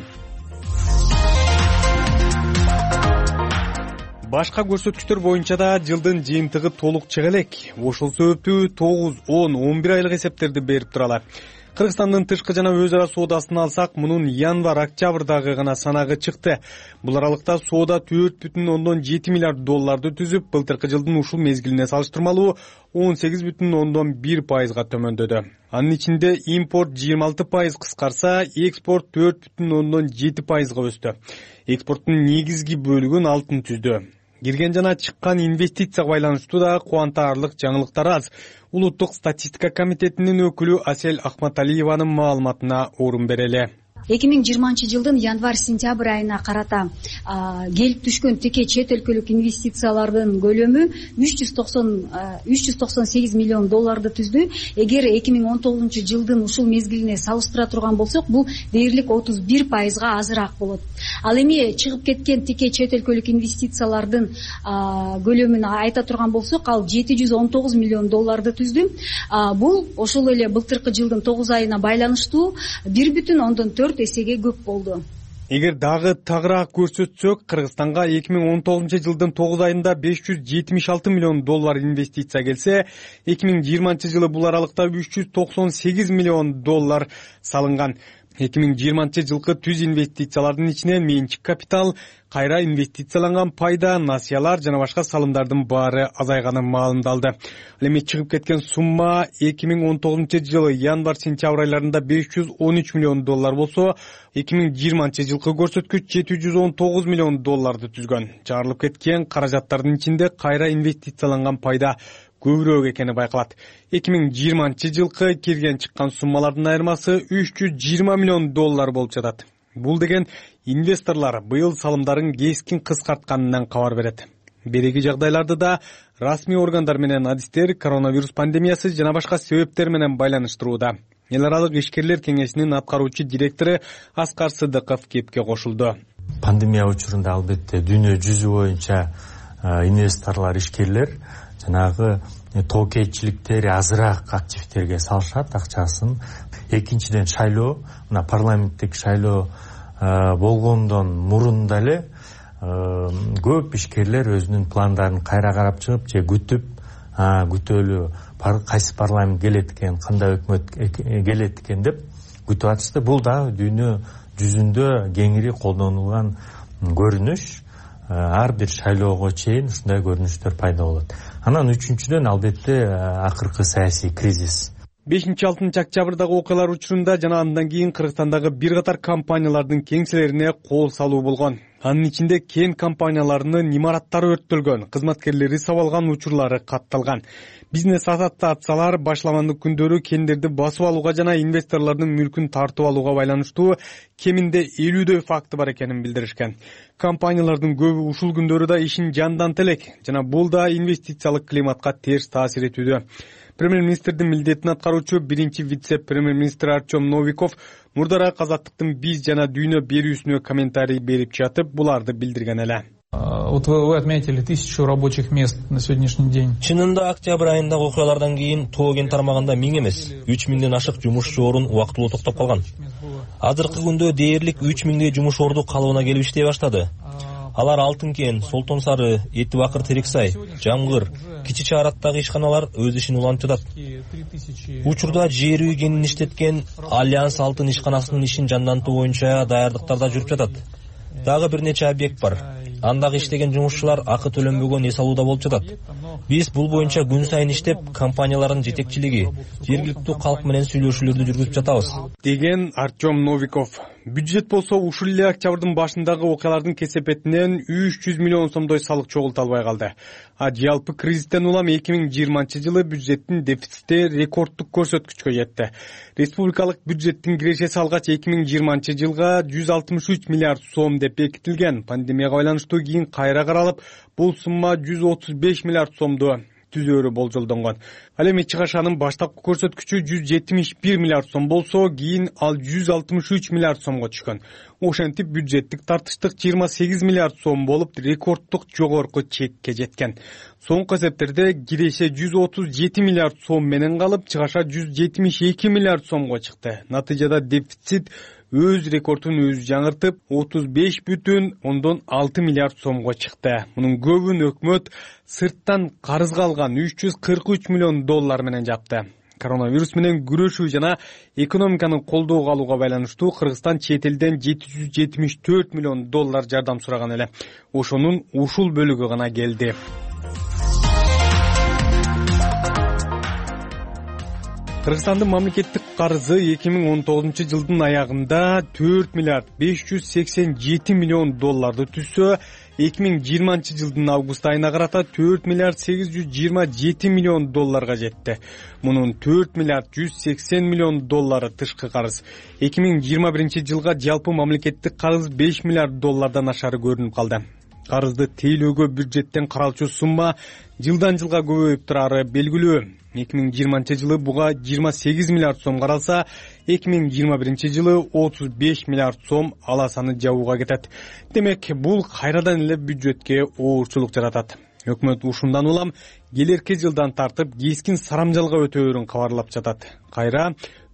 Башка көрсөткүчтөр боюнча да жылдын жыйынтыгы толук чыга элек. Ошол себептүү тогуз, он, он бир айлык эсептерди берип туралар. Кыргызстандын тышкы жана өз ара соодасын алсак, мунун январь-октябрдагы гана санагы чыкты. Бул аралыкта соода төрт бүтүн ондон жети миллиард долларды түзүп, былтыркы жылдын ушул мезгилине салыштырмалуу он сегиз бүтүн ондон бир пайызга төмөндөдү. Анын ичинде импорт жыйырма алты пайыз кыскарса, экспорт төрт бүтүн ондон жети пайызга өстү. Экспорттун негизги бөлүгүн алтын түздү. Кирген жана чыккан инвестицияга байланыштуу да кубантарлык жаңылыктар аз. Улуттук статистика комитетинин өкүлү Асель Ахматалиеванын маалыматына орун берели. эки миң жыйырманчы жылдын январь-сентябрь айына карата келип түшкөн тике чет өлкөлүк инвестициялардын көлөмү үч жүз токсон сегиз миллион долларды түздү. Эгер эки миң он тогузунчу жылдын ушул мезгилине салыштыра турган болсок, бул дээрлик отуз бир пайызга азыраак болот. Ал эми чыгып кеткен тике чет өлкөлүк инвестициялардын көлөмүн айта турган болсок, ал жети жүз он тогуз миллион долларды түздү. Бул ошол эле былтыркы жылдын тогуз айына байланыштуу бир бүтүн ондон төрт эсеге көп болду. Эгер дагы тагыраак көрсөтсөк, Кыргызстанга эки миң он тогузунчу жылдын тогуз айында беш жүз жетимиш алты миллион доллар инвестиция келсе, эки миң жыйырманчы жылы бул аралыкта үч жүз токсон сегиз миллион доллар салынган. эки миң жыйырманчы жылкы түз инвестициялардын ичинен менчик капитал, кайра инвестицияланган пайда, насыялар жана башка салымдардын баары азайганы маалымдалды. Ал эми чыгып кеткен сумма эки миң он тогузунчу жылы январь-сентябрь айларында беш жүз он үч миллион доллар болсо, эки миң жыйырманчы жылкы көрсөткүч жети жүз он тогуз миллион долларды түзгөн. Чыгарылып кеткен каражаттардын ичинде кайра инвестицияланган пайда көбүрөөк экени байкалат. эки миң жыйырманчы жылкы кирген чыккан суммалардын айырмасы үч жүз жыйырма миллион доллар болуп жатат. Бул деген инвесторлар быйыл салымдарын кескин кыскартканынан кабар берет. Береги жагдайларды да расмий органдар менен адистер коронавирус пандемиясы жана башка себептер менен байланыштырууда. Эл аралык ишкерлер кеңешинин аткаруучу директору Аскар Сыдыков кепке кошулду. Пандемия учурунда албетте дүйнө жүзү боюнча инвесторлор, ишкерлер жанагы тоокейчиликтери азыраак активтерге салышат акчасын. Экинчиден шайлоо, мына парламенттик шайлоо болгондон мурун деле көп ишкерлер өзүнүн пландарын кайра карап чыгып же күтүп, күтөлү кайсы парламент келет экен, кандай өкмөт келет экен деп күтүп атышты. Бул да дүйнө жүзүндө кеңири колдонулган көрүнүш. Ар бир шайлоого чейин ушундай көрүнүштөр пайда болот. Анан үчүнчүдөн албетте акыркы саясий кризис. бешинчи алтынчы октябрдагы окуялар учурунда жана андан кийин Кыргызстандагы бир катар компаниялардын кеңселерине кол салуу болгон. Анын ичинде кен компанияларынын имараттары өрттөлгөн, кызматкерлери сабалган учурлары катталган. Бизнес ассоциациялар башламандык күндөрү кендерди басып алууга жана инвесторлордун мүлкүн тартып алууга байланыштуу кеминде элүүдөй факты бар экенин билдиришкен. Компаниялардын көбү ушул күндөрү да ишин жандантып элек жана бул да инвестициялык климатка терс таасир этүүдө. Премьер-министрдин милдетин аткаруучу биринчи вице-премьер-министр Артем Новиков мурдараак Азаттыктын биз жана дүйнө берүүсүнө комментарий берип жатып, буларды билдирген эле. Вот вы отметили тысячу рабочих мест на сегодняшний день. Чынында октябрь айындагы окуялардан кийин тоо кен тармагында миң эмес, үч миңден ашык жумушчу орун убактылуу токтоп калган. Азыркы күндө дээрлик үч миңдей жумуш орду калыбына келип иштей баштады. Алар Алтын кен, Солтон Сары, Эти Бакыр, Терексай, Жамгыр, Кичи Чаараттагы ишканалар өз ишин улантып жатат. Учурда жер үй кенин иштеткен Альянс Алтын ишканасынын ишин жандантуу боюнча даярдыктарда жүрүп жатат. Дагы бир нече объект бар. Андагы иштеген жумушчулар акы төлөнбөгөн эс алууда болуп жатат. Биз бул боюнча күн сайын иштеп, компаниялардын жетекчилиги, жергиликтүү калк менен сүйлөшүүлөрдү жүргүзүп жатабыз. Деген Артем Новиков. Бюджет болсо ушул эле октябрдын башындагы окуялардын кесепетинен үч жүз миллион сомдой салык чогулта албай калды. А жалпы кризистен улам эки миң жыйырманчы жылы бюджеттин дефицити рекорддук көрсөткүчкө жетти. Республикалык бюджеттин кирешеси алгач эки миң жыйырманчы жылга жүз алтымыш үч миллиард сом деп бекитилген. Пандемияга байланыштуу кийин кайра каралып, бул сумма жүз отуз беш миллиард сомду түзөөрү болжолдонгон. Ал эми чыгашанын баштапкы көрсөткүчү жүз жетимиш бир миллиард сом болсо, кийин ал жүз алтымыш үч миллиард сомго түшкөн. Ошентип бюджеттик тартыштык жыйырма сегиз миллиард сом болуп, рекорддук жогорку чекке жеткен. Соңку эсептерде киреше жүз отуз жети миллиард сом менен калып, чыгаша жүз жетимиш эки миллиард сомго чыкты. Натыйжада дефицит өз рекордун өзү жаңыртып, отуз беш бүтүн ондон алты миллиард сомго чыкты. Мунун көбүн өкмөт сырттан карызга алган үч жүз кырк үч миллион доллар менен жапты. Коронавирус менен күрөшүү жана экономиканы колдоого алууга байланыштуу Кыргызстан чет элден жети жүз жетимиш төрт миллион доллар жардам сураган эле. Ошонун ушул бөлүгү гана келди. Кыргызстандын мамлекеттик карызы эки миң он тогузунчу жылдын аягында төрт миллиард беш жүз сексен жети миллион долларды түзсө, эки миң жыйырманчы жылдын август айына карата төрт миллиард сегиз жүз жыйырма жети миллион долларга жетти. Мунун төрт миллиард жүз сексен миллион доллары тышкы карыз. эки миң жыйырма биринчи жылга жалпы мамлекеттик карыз беш миллиард доллардан ашары көрүнүп калды. Карызды тейлөөгө бюджеттен каралчу сумма жылдан жылга көбөйүп турары белгилүү. эки миң жыйырманчы жылы буга жыйырма сегиз миллиард сом каралса, эки миң жыйырма биринчи жылы отуз беш миллиард сом аласаны жабууга кетет. Демек, бул кайрадан эле бюджетке оорчулук жаратат. Өкмөт ушундан улам келерки жылдан тартып кескин сарамжалга өтөөрүн кабарлап жатат. Кайра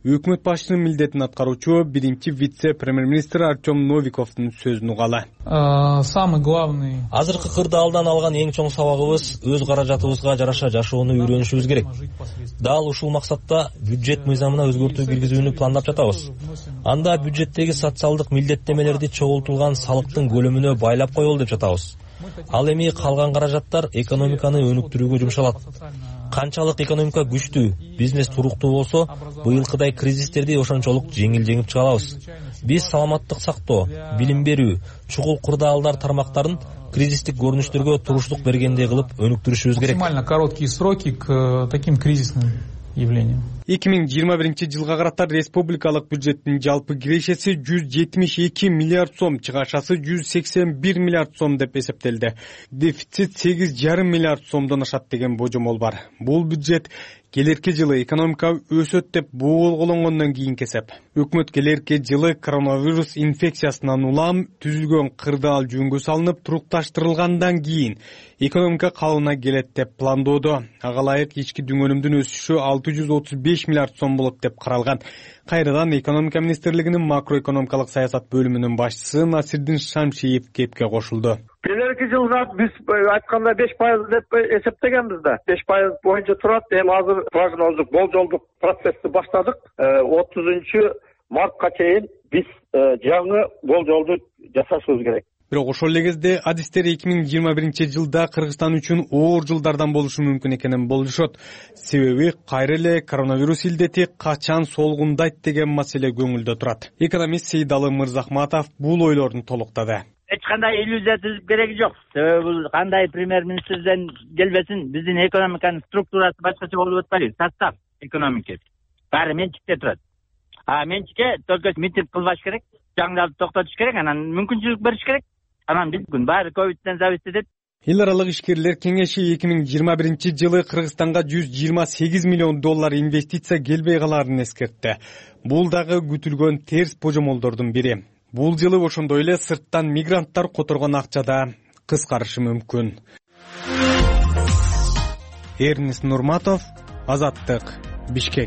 өкмөт башчынын милдетин аткаруучу биринчи вице премьер-министр Артем Новиковдун сөзүн угалы. Самый главный азыркы кырдаалдан алган эң чоң сабагыбыз өз каражатыбызга жараша жашоону үйрөнүшүбүз керек. Дал ушул максатта бюджет мыйзамына өзгөртүү киргизүүнү пландап жатабыз. Анда бюджеттеги социалдык милдеттемелерди чогултулган салыктын көлөмүнө байлап коелу деп жатабыз. Ал эми калган каражаттар экономиканы өнүктүрүүгө жумшалат. Канчалык экономика күчтүү, бизнес туруктуу болсо, быйылкыдай кризистерди ошончолук жеңил жеңип чыга алабыз. Биз саламаттык сактоо, билим берүү, чугул кырдаалдар тармактарын кризистик көрүнүштөргө туруштук бергендей кылып өнүктүрүшүбүз керек. Максимально короткие сроки к таким кризисным явлениям. эки миң жыйырма биринчи жылга карата республикалык бюджеттин жалпы кирешеси жүз жетимиш эки миллиард сом, чыгашасы жүз сексен бир миллиард сом деп эсептелди. Дефицит сегиз жарым миллиард сомдон ашат деген божомол бар. Бул бюджет келерки жылы экономика өсөт деп болгонгондон кийин кесеп. Өкмөт келерки жылы коронавирус инфекциясынан улам түзүлгөн кырдаал жөнгө салынып турукташтырылгандан кийин экономика калыбына келет деп пландоодо. Ага ылайык ички дүңөнүмдүн өсүшү алты жүз отуз беш миллиард сом болот деп каралган. Кайрадан экономика министрлигинин макроэкономикалык саясат бөлүмүнүн башчысы Насирдин Шамшиев кепке кошулду. Келерки жылга биз айтканда беш пайыз деп эсептегенбиз да. беш пайыз боюнча турат. Эми азыр прогноздук, болжолдук процессти баштадык. отузунчу мартка чейин биз жаңы болжолду жасашыбыз керек. Бирок ошол эле кезде адистер эки миң жыйырма биринчи жылда Кыргызстан үчүн оор жылдардан болушу мүмкүн экенин болжошот. Себеби кайра эле коронавирус илдети качан солгундайт деген маселе көңүлдө турат. Экономист Сейдалы Мырзахматов бул ойлорун толуктады. Эч кандай иллюзия түзүп кереги жок. Себеби бул кандай премьер-министрден келбесин, биздин экономиканын структурасы башкача болуп атпайбы? Состав экономикасы баары менчикте турат. А менчикке только митинг кылбаш керек, жаңдарды токтотуш керек, анан мүмкүнчүлүк бериш керек. Анан биз күн баары ковидтен зависит этет. Эл аралык ишкерлер кеңеши эки миң жыйырма биринчи жылы Кыргызстанга жүз жыйырма сегиз миллион доллар инвестиция келбей калаарын эскертти. Бул дагы күтүлгөн терс божомолдордун бири. Бул жылы ошондой эле сырттан мигранттар которгон акча да кыскарышы мүмкүн. Эрнис Нурматов, Азаттык, Бишкек.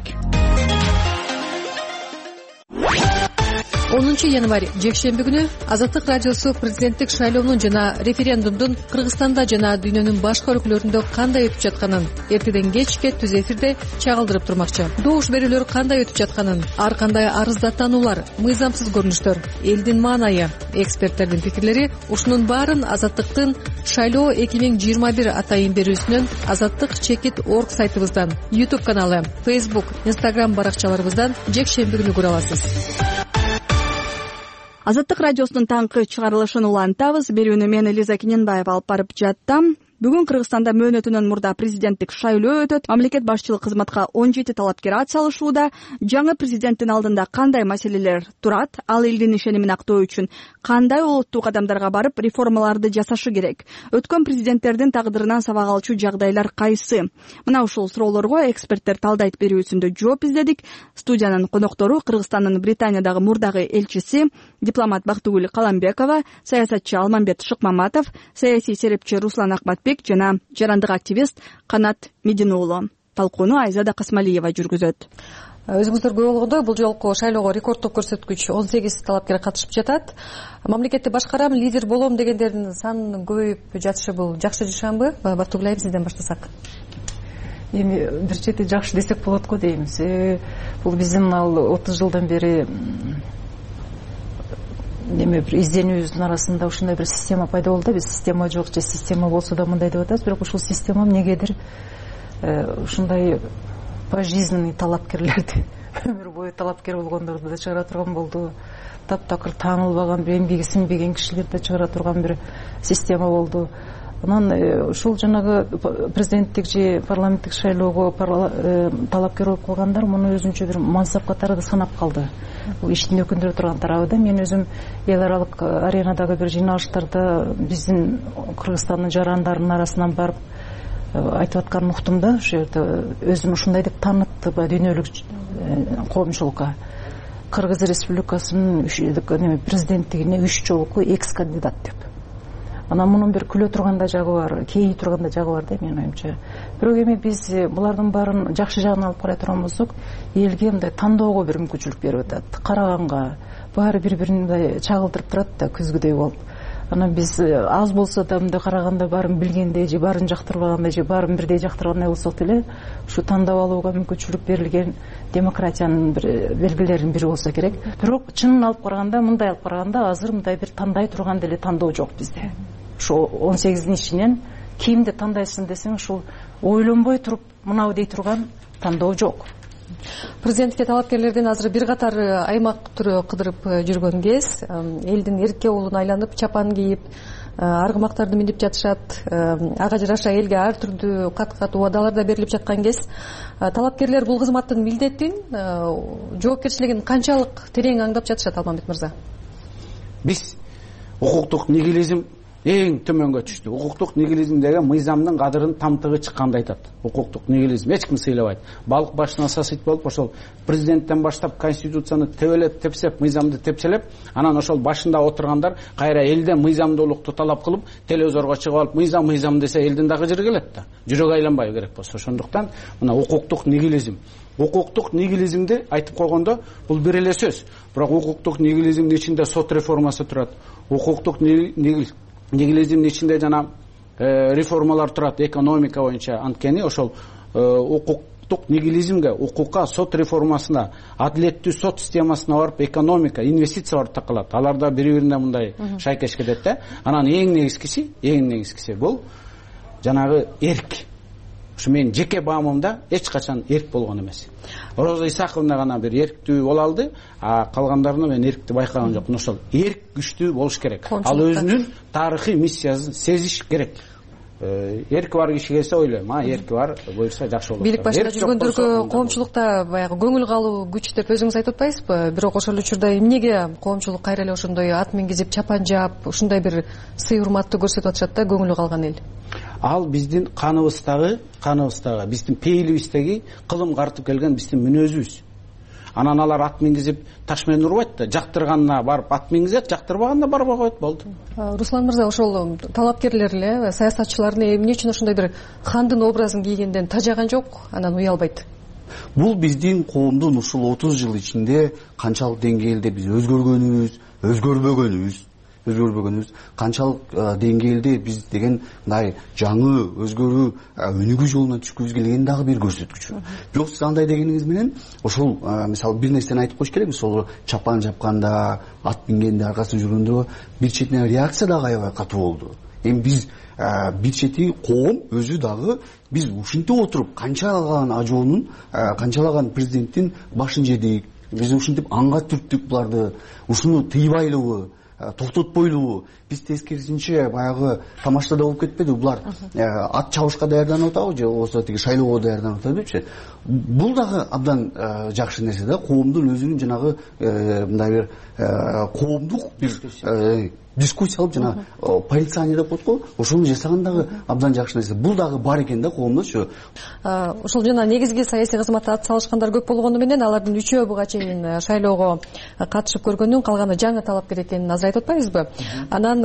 онунчу январь жекшемби күнү Азаттык радиосу президенттик шайлоонун жана референдумдун Кыргызстанда жана дүйнөнүн башка өлкөлөрүндө кандай өтүп жатканын эртеден кечке түз эфирде чагылдырып турмакчы. Добуш берүүлөр кандай өтүп жатканын, ар кандай арыздатуулар, мыйзамсыз көрүнүштөр, элдин маанайы, эксперттердин пикирлери, ушунун баарын Азаттыктын шайлоо эки миң жыйырма бир атайын берүүсүнөн, Азаттык чекит орг сайтыбыздан, YouTube каналы, Facebook, Instagram баракчаларыбыздан жекшемби күнү көрө аласыз. Азаттык радиосунун таңкы чыгарылышын улантабыз. Берүүнү мен Лиза Кененбаева алып барып жаттым. Бүгүн Кыргызстанда мөөнөтүнөн мурда президенттик шайлоо өтөт. Мамлекет башчылык кызматка он жети талапкер атсалышууда. Жаңы президенттин алдында кандай маселелер турат? Ал элдин ишенимин актоо үчүн кандай олуттуу кадамдарга барып реформаларды жасашы керек? Өткөн президенттердин тагдырынан сабак алчу жагдайлар кайсы? Мына ушул суроолорго эксперттер талдайт берүүсүндө жооп издедик. Студиянын коноктору Кыргызстандын Британиядагы мурдагы элчиси, дипломат Бактыгүл Каламбекова, саясатчы Алмамбет Шыкмаматов, саясий серепчи Руслан Акматбек жана жарандык активист Канат Медин уулу. Талкууну Айзада Касмалиева жүргүзөт. Өзүңүздөр көрүп болгондой, бул жолку шайлоого рекорддук көрсөткүч он сегиз талапкер катышып жатат. Мамлекетти башкарам, лидер болом дегендердин санынын көбөйүп жатышы бул жакшы жашанбы? Бактыгүл айым, сизден баштасак. Эми бир чети жакшы десек болот го деймиз. Бул биздин ал отуз жылдан бери неме бир изденүүбүздүн арасында ушундай бир система пайда болду. Биз система жок же система болсо да мындай деп атабыз, бирок ушул система эмнегедир ушундай пожизненный талапкерлерди, өмүр бою талапкер болгондорду да чыгара турган болду. Таптакыр таанылбаган, бир эмгеги сиңбеген кишилерди чыгара турган бир система болду. Анан ушул жанагы президенттик же парламенттик шайлоого талапкер болуп калгандар муну өзүнчө бир мансап катары да санап калды. Бул иштин өкүндүрө турган тарабы да. Мен өзүм эл аралык аренадагы бир жыйналыштарда биздин Кыргызстандын жарандарынын арасынан барып айтып атканын уктум да. Ошол жерде өзүн ушундай деп таанытты дүйнөлүк коомчулукка. Кыргыз Республикасынын президенттигине үч жолку экс кандидат деп. анан мунун бир күлө турган да жагы бар, кейи турган да жагы бар да менин оюмча. Бирок эми биз булардын баарын жакшы жагын алып карай турган болсок, элге мындай тандоого бир мүмкүнчүлүк берип атат. Караганга баары бири-бирин мындай чагылдырып турат да күзгүдөй болуп. Анан биз аз болсо да мындай караганда баарын билгендей же баарын жактырбагандай же баарын бирдей жактыргандай болсок деле ушу тандап алууга мүмкүнчүлүк берилген демократиянын бир белгилеринин бири болсо керек. Бирок чынын алып караганда, мындай алып караганда азыр мындай бир тандай турган деле тандоо жок бизде. Ушу он сегиздин ичинен кимди тандайсың десең, ушул ойлонбой туруп мынау дей турган тандоо жок. Президенттикке талапкерлерден азыр бир катар аймак түрү кыдырып жүргөн кез, элдин эрке уулун айланып чапан кийип, аргымактарды минип жатышат, ага жараша элге ар түрдүү кат-кат убадалар да берилип жаткан кез, талапкерлер бул кызматтын милдетин, жоопкерчилигин канчалык терең аңдап жатышат, Алмамбет мырза? Биз укуктук нигилизм эң төмөнгө түштү. Укуктук нигилизм деген мыйзамдын кадырын тамтыгы чыкканды айтат. Укуктук нигилизм эч ким сыйлабайт. Балык башына сасыйт болуп, ошол президенттен баштап конституцияны тебелеп, тепсеп, мыйзамды тепселеп, анан ошол башында отургандар кайра элден мыйзамдуулукту талап кылып, телевизорго чыгып алып, мыйзам мыйзам десе элдин дагы жери келет да. Жүрөк айланбай керек болсо. Ошондуктан мына укуктук нигилизм. Укуктук нигилизмди айтып койгондо бул бир эле сөз. Бирок укуктук нигилизмдин ичинде сот реформасы турат. Укуктук нигилизм нигилизмдин ичинде жана реформалар турат экономика боюнча. Анткени ошол укуктук нигилизмге, укукка, сот реформасына, адилеттүү сот системасына барып экономика, инвестиция барып такалат. Алар да бири-бирине мындай шайкеш кетет да. Анан эң негизгиси, эң негизгиси бул жанагы эрк. Ушу менин жеке баамымда эч качан эрк болгон эмес. Роза Исаковна гана бир эрктүү боло алды, а калгандарына мен эркти байкаган жокмун. Ошол эрк күчтүү болуш керек. Ал өзүнүн тарыхый миссиясын сезиш керек. Эрки бар киши келсе ойлойм, а эрки бар, буюрса жакшы болот. Бийлик башында жүргөндөргө коомчулукта баягы көңүл калуу күч деп өзүңүз айтып атпайсызбы? Бирок ошол учурда эмнеге коомчулук кайра эле ошондой ат мингизип, чапан жаап, ушундай бир сый урматты көрсөтүп атышат да көңүлү калган эл? Ал биздин каныбыздагы, каныбыздагы, биздин пейилибиздеги кылым картып келген биздин мүнөзүбүз. Анан алар ат мингизип таш менен урбайт да, жактырганына барып ат мингизет, жактырбаганда барбай коет, болду. Руслан мырза, ошол талапкерлер эле, саясатчылардын эмне үчүн ошондой бир хандын образын кийгенден тажаган жок, анан уялбайт? Бул биздин коомдун ушул отуз жыл ичинде канчалык деңгээлде биз өзгөргөнүбүз, өзгөрбөгөнүбүз, өзгөрбөгөнүбүз, канчалык деңгээлде биз деген мындай жаңы өзгөрүү өнүгүү жолуна түшкүбүз келген дагы бир көрсөткүч. Бирок сиз андай дегениңиз менен ошол мисалы бир нерсени айтып коюш керек, ошол чапан жапканда, ат мингенде, аркасында жүргөндө бир четинен реакция дагы аябай катуу болду. Эми биз бир чети коом өзү дагы биз ушинтип отуруп канчалаган ажоонун, канчалаган президенттин башын жедик, биз ушинтип анга түрттүк буларды, ушуну тыйбайлыбы, токтотпойлубу? Биз тескерисинче баягы тамашада болуп кетпеди, булар ат чабышка даярданып атабы же болбосо тиги шайлоого даярданып атабы депчи. Бул дагы абдан жакшы нерсе да, коомдун өзүнүн жанагы мындай бир коомдук бир дискуссия алып жана порицание деп коет го, ошону жасаган дагы абдан жакшы нерсе. Бул дагы бар экен да коомдочу. Ошол жана негизги саясий кызматта ат салышкандар көп болгону менен алардын үчөө буга чейин шайлоого катышып көргөндүн калганы жаңы талапкер экенин азыр айтып атпайбызбы? Анан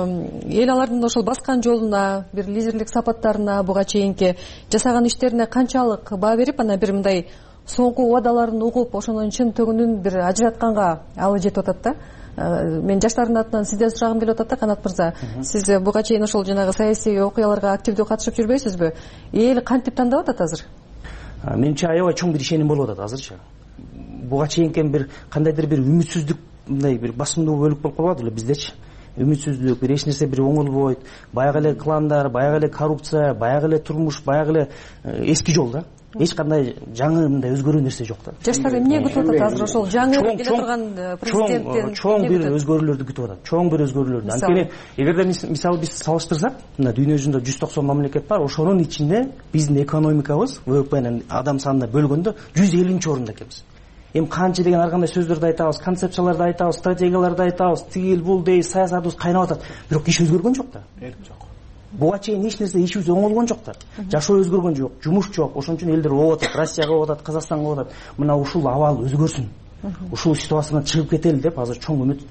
эл алардын ошол баскан жолуна, бир лидерлик сапаттарына, буга чейинки жасаган иштерине канчалык баа берип, анан бир мындай соңку убадаларын угуп, ошонун чын төгүнүн бир ажыратканга алы жетип атат да. Мен жаштардын атынан сизден сурагым келип атат да, Канат мырза. Сиз буга чейин ошол жанагы саясий окуяларга активдүү катышып жүрбөйсүзбү? Эл кантип тандап атат азыр? Менимче аябай чоң бир ишеним болуп атат азырчы. Буга чейинки бир кандайдыр бир үмүтсүздүк, мындай бир басымдуу бөлүк болуп калбады эле биздечи. Үмүтсүздүк, бир эч нерсе бир оңолбойт, баягы эле кландар, баягы эле коррупция, баягы эле турмуш, баягы эле эски жол да. Эч кандай жаңы мындай өзгөрүү нерсе жок да. Жаштар эмне күтүп атат азыр ошол жаңы келе турган президенттен? Чоң бир өзгөрүүлөрдү күтүп атат. Чоң бир өзгөрүүлөрдү. Анткени эгерде мисалы биз салыштырсак, мына дүйнө жүзүндө жүз токсон мамлекет бар, ошонун ичинде биздин экономикабыз ВВПнын адам санына бөлгөндө жүз элүүнчү орунда экенбиз. Эми канча деген ар кандай сөздөрдү айтабыз, концепцияларды айтабыз, стратегияларды айтабыз, тигил бул дей, саясатыбыз кайнап атат. Бирок иш өзгөргөн жок да. Жок. Буга чейин эч нерсе ишибиз оңолгон жок да. Жашоо өзгөргөн жок, жумуш жок. Ошон үчүн элдер ооп атат, Россияга ооп атат, Казакстанга ооп атат. Мына ушул абал өзгөрсүн. Ушул ситуациядан чыгып кетели деп азыр чоң үмүт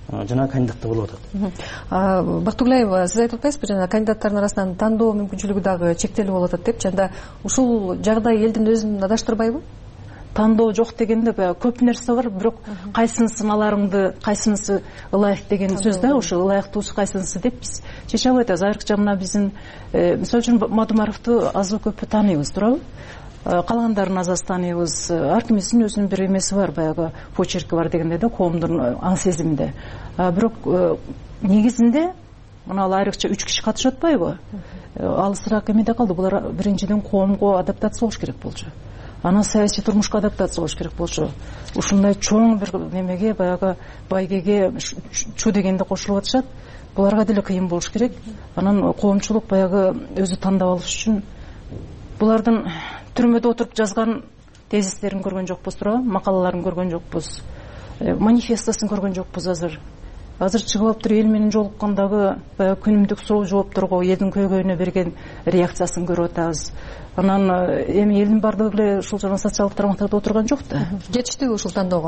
жана кандидаттар болуп атат. Бактыгулаева, сиз айтып атпайсызбы жана кандидаттардын арасынан тандоо мүмкүнчүлүгү дагы чектелип болуп атат деп, жанда ушул жагдай элдин өзүн адаштырбайбы? Тандоо жок дегенде баягы көп нерсе бар, бирок кайсынысын аларыңды, кайсынысы ылайык деген сөз да, ошо ылайыктуусу кайсынысы деп биз чече албай атабыз. Айрыкча мына биздин мисалы үчүн Мадумаровду азы көпү тааныйбыз, туурабы? Калгандарын аз аз тааныйбыз. Ар кимдин өзүнүн бир эмеси бар, баягы почерки бар дегенде да, коомдун аң сезиминде. Бирок негизинде мына айрыкча үч киши катышып атпайбы? Алысыраак эмеде калды. Булар биринчиден коомго адаптация болуш керек болчу. Анан саясий турмушка адаптация болуш керек болчу. Ушундай чоң бир немеге, баягы байгеге чу дегенде кошулуп атышат. Буларга деле кыйын болуш керек. Анан коомчулук баягы өзү тандап алыш үчүн булардын түрмөдө отуруп жазган тезистерин көргөн жокпуз, туурабы? Макалаларын көргөн жокпуз. Манифестосун көргөн жокпуз азыр. Азыр чыгып алып туруп эл менен жолуккандагы баягы күнүмдүк суроо жоопторго, элдин көйгөйүнө берген реакциясын көрүп атабыз. Анан эми элдин бардыгы эле ушул жана социалдык тармактарда отурган жок да. Жетиштүүбү ушул тандоого?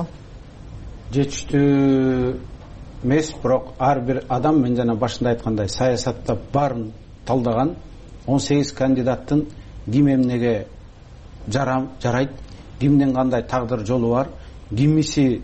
Жетиштүү эмес, бирок ар бир адам, мен жана башында айткандай, саясатта баарын талдаган он сегиз кандидаттын ким эмнеге жарам жарайт, кимдин кандай тагдыр жолу бар, кимиси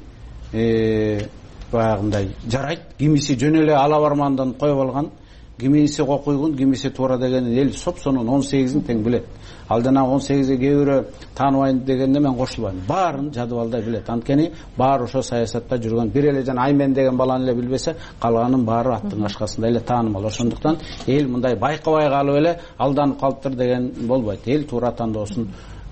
баягындай жарайт, кимиси жөн эле ала бармандан коюп алган, кимиси кокуйгун, кимиси туура дегенин эл сопсонун он сегизин тең билет. Алдына он сегизге кээ бирөө тааныбайм дегенде мен кошулбайм. Баарын жадыбалдай билет. Анткени баары ошо саясатта жүргөн. Бир эле жана Аймен деген баланы эле билбесе, калганын баары аттын ашкасында эле таанымал. Ошондуктан эл мындай байкабай калып эле алданып калыптыр деген болбойт. Эл туура тандоосун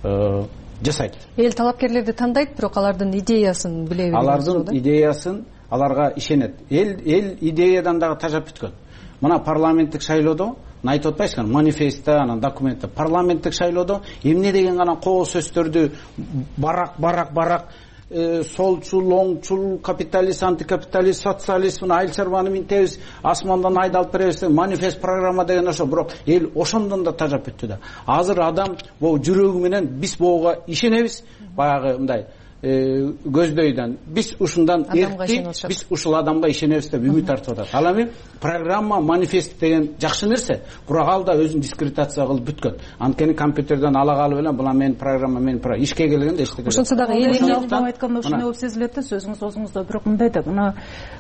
жасайт. Эл талапкерлерди тандайт, бирок алардын идеясын биле берет. Алардын идеясын аларга ишенет. Эл эл идеядан дагы тажап бүткөн. Мына парламенттик шайлоодо айтып атпайсызбы, манифестте, анан документте, парламенттик шайлоодо эмне деген гана коо сөздөрдү барак барак барак солчул, оңчул, капиталист, антикапиталист, социалист, мына айыл чарбаны минтебиз, асмандан айдалып беребиз, манифест программа деген ошо, бирок эл ошондон да тажап бүттү да. Азыр адам бул жүрөгү менен биз буга ишенебиз, баягы мындай көздөйдөн биз ушундан эркти, биз ушул адамга ишенебиз деп үмүт артып атат. Ал эми программа, манифест деген жакшы нерсе, бирок ал да өзүн дискредитация кылып бүткөн. Анткени компьютерден ала калып эле була мен программа, мен программа ишке келгенде эчтеке. Ошонсо дагы эл айтканда ушундай болуп сезилет да, сөзүңүз өзүңүздө. Бирок мындай да, мына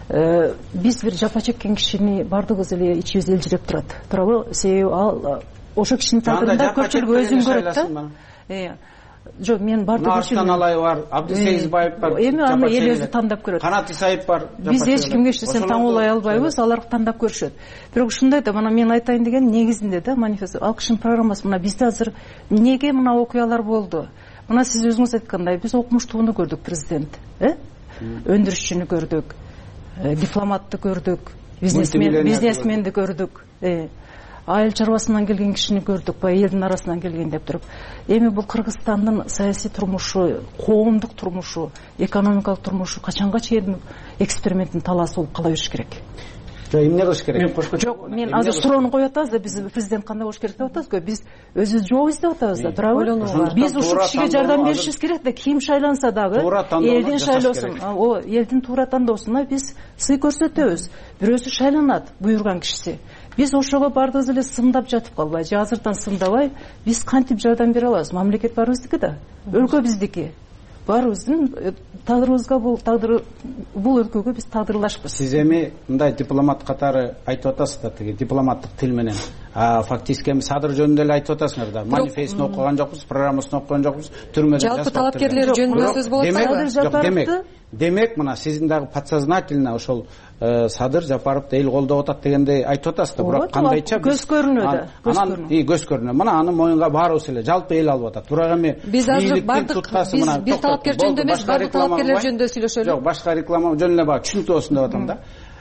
биз бир жапа чеккен кишини бардыгыбыз эле ичибиз элжиреп турат. Туурабы? Себеби ал ошо кишинин тагдырында көпчүлүк өзүн көрөт да. Жок, мен бардык үчүн Арстан Алай бар, Абдысейизбаев бар. Эми аны эл өзү тандап көрөт. Канат Исаев бар. Биз эч кимге эчтесин таңуулай албайбыз, алар тандап көрүшөт. Бирок ушундай да, мына мен айтайын деген негизинде да, манифест ал кишинин программасы. Мына бизде азыр эмнеге мына окуялар болду? Мына сиз өзүңүз айткандай, биз окумуштууну көрдүк, президент, э? Өндүрүшчүнү көрдүк, дипломатты көрдүк, бизнесмен, бизнесменди көрдүк, э? Айыл чарбасынан келген кишини көрдүк, баягы элдин арасынан келген деп туруп. Эми бул Кыргызстандын саясий турмушу, коомдук турмушу, экономикалык турмушу качанга чейин эксперименттин талаасы болуп кала бериш керек? Жок, эмне кылыш керек? Жок, мен азыр суроону коюп атабыз да, биз президент кандай болуш керек деп атабызбы? Биз өзүбүз жооп издеп атабыз да, туурабы? Биз ушул кишиге жардам беришибиз керек да, ким шайланса дагы элдин шайлоосун, о элдин туура тандоосуна биз сый көрсөтөбүз. Бирөөсү шайланат, буйруган кишиси. Биз ошого бардыгыбыз эле сындап жатып калбай, же азырдан сындабай, биз кантип жардам бере алабыз? Мамлекет баарыбыздыкы да, өлкө биздики. Баарыбыздын тагдырыбызга, бул тагдыр бул өлкөгө биз тагдырлашпыз. Сиз эми мындай дипломат катары айтып атасыз да, тиги дипломаттык тил менен. А фактически эми Садыр жөнүндө эле айтып атасыңар да. Манифестин окуган жокпуз, программасын окуган жокпуз, түрмөдө жазып. Жалпы талапкерлер жөнүндө сөз болот. Демек, демек мына сиздин дагы подсознательно ошол Садыр Жапаровду эл колдоп атат дегенде айтып атасыз да, бирок кандайча көз көрүнөт да. Анан и көз көрүнөт. Мына аны моюнга баарыбыз эле жалпы эл алып атат. Бирок эми биз азыр бардык биз бир талапкер жөнүндө эмес, бардык талапкерлер жөнүндө сүйлөшөлү. Жок, башка реклама жөн эле баа түшүнүктүү болсун деп атам да.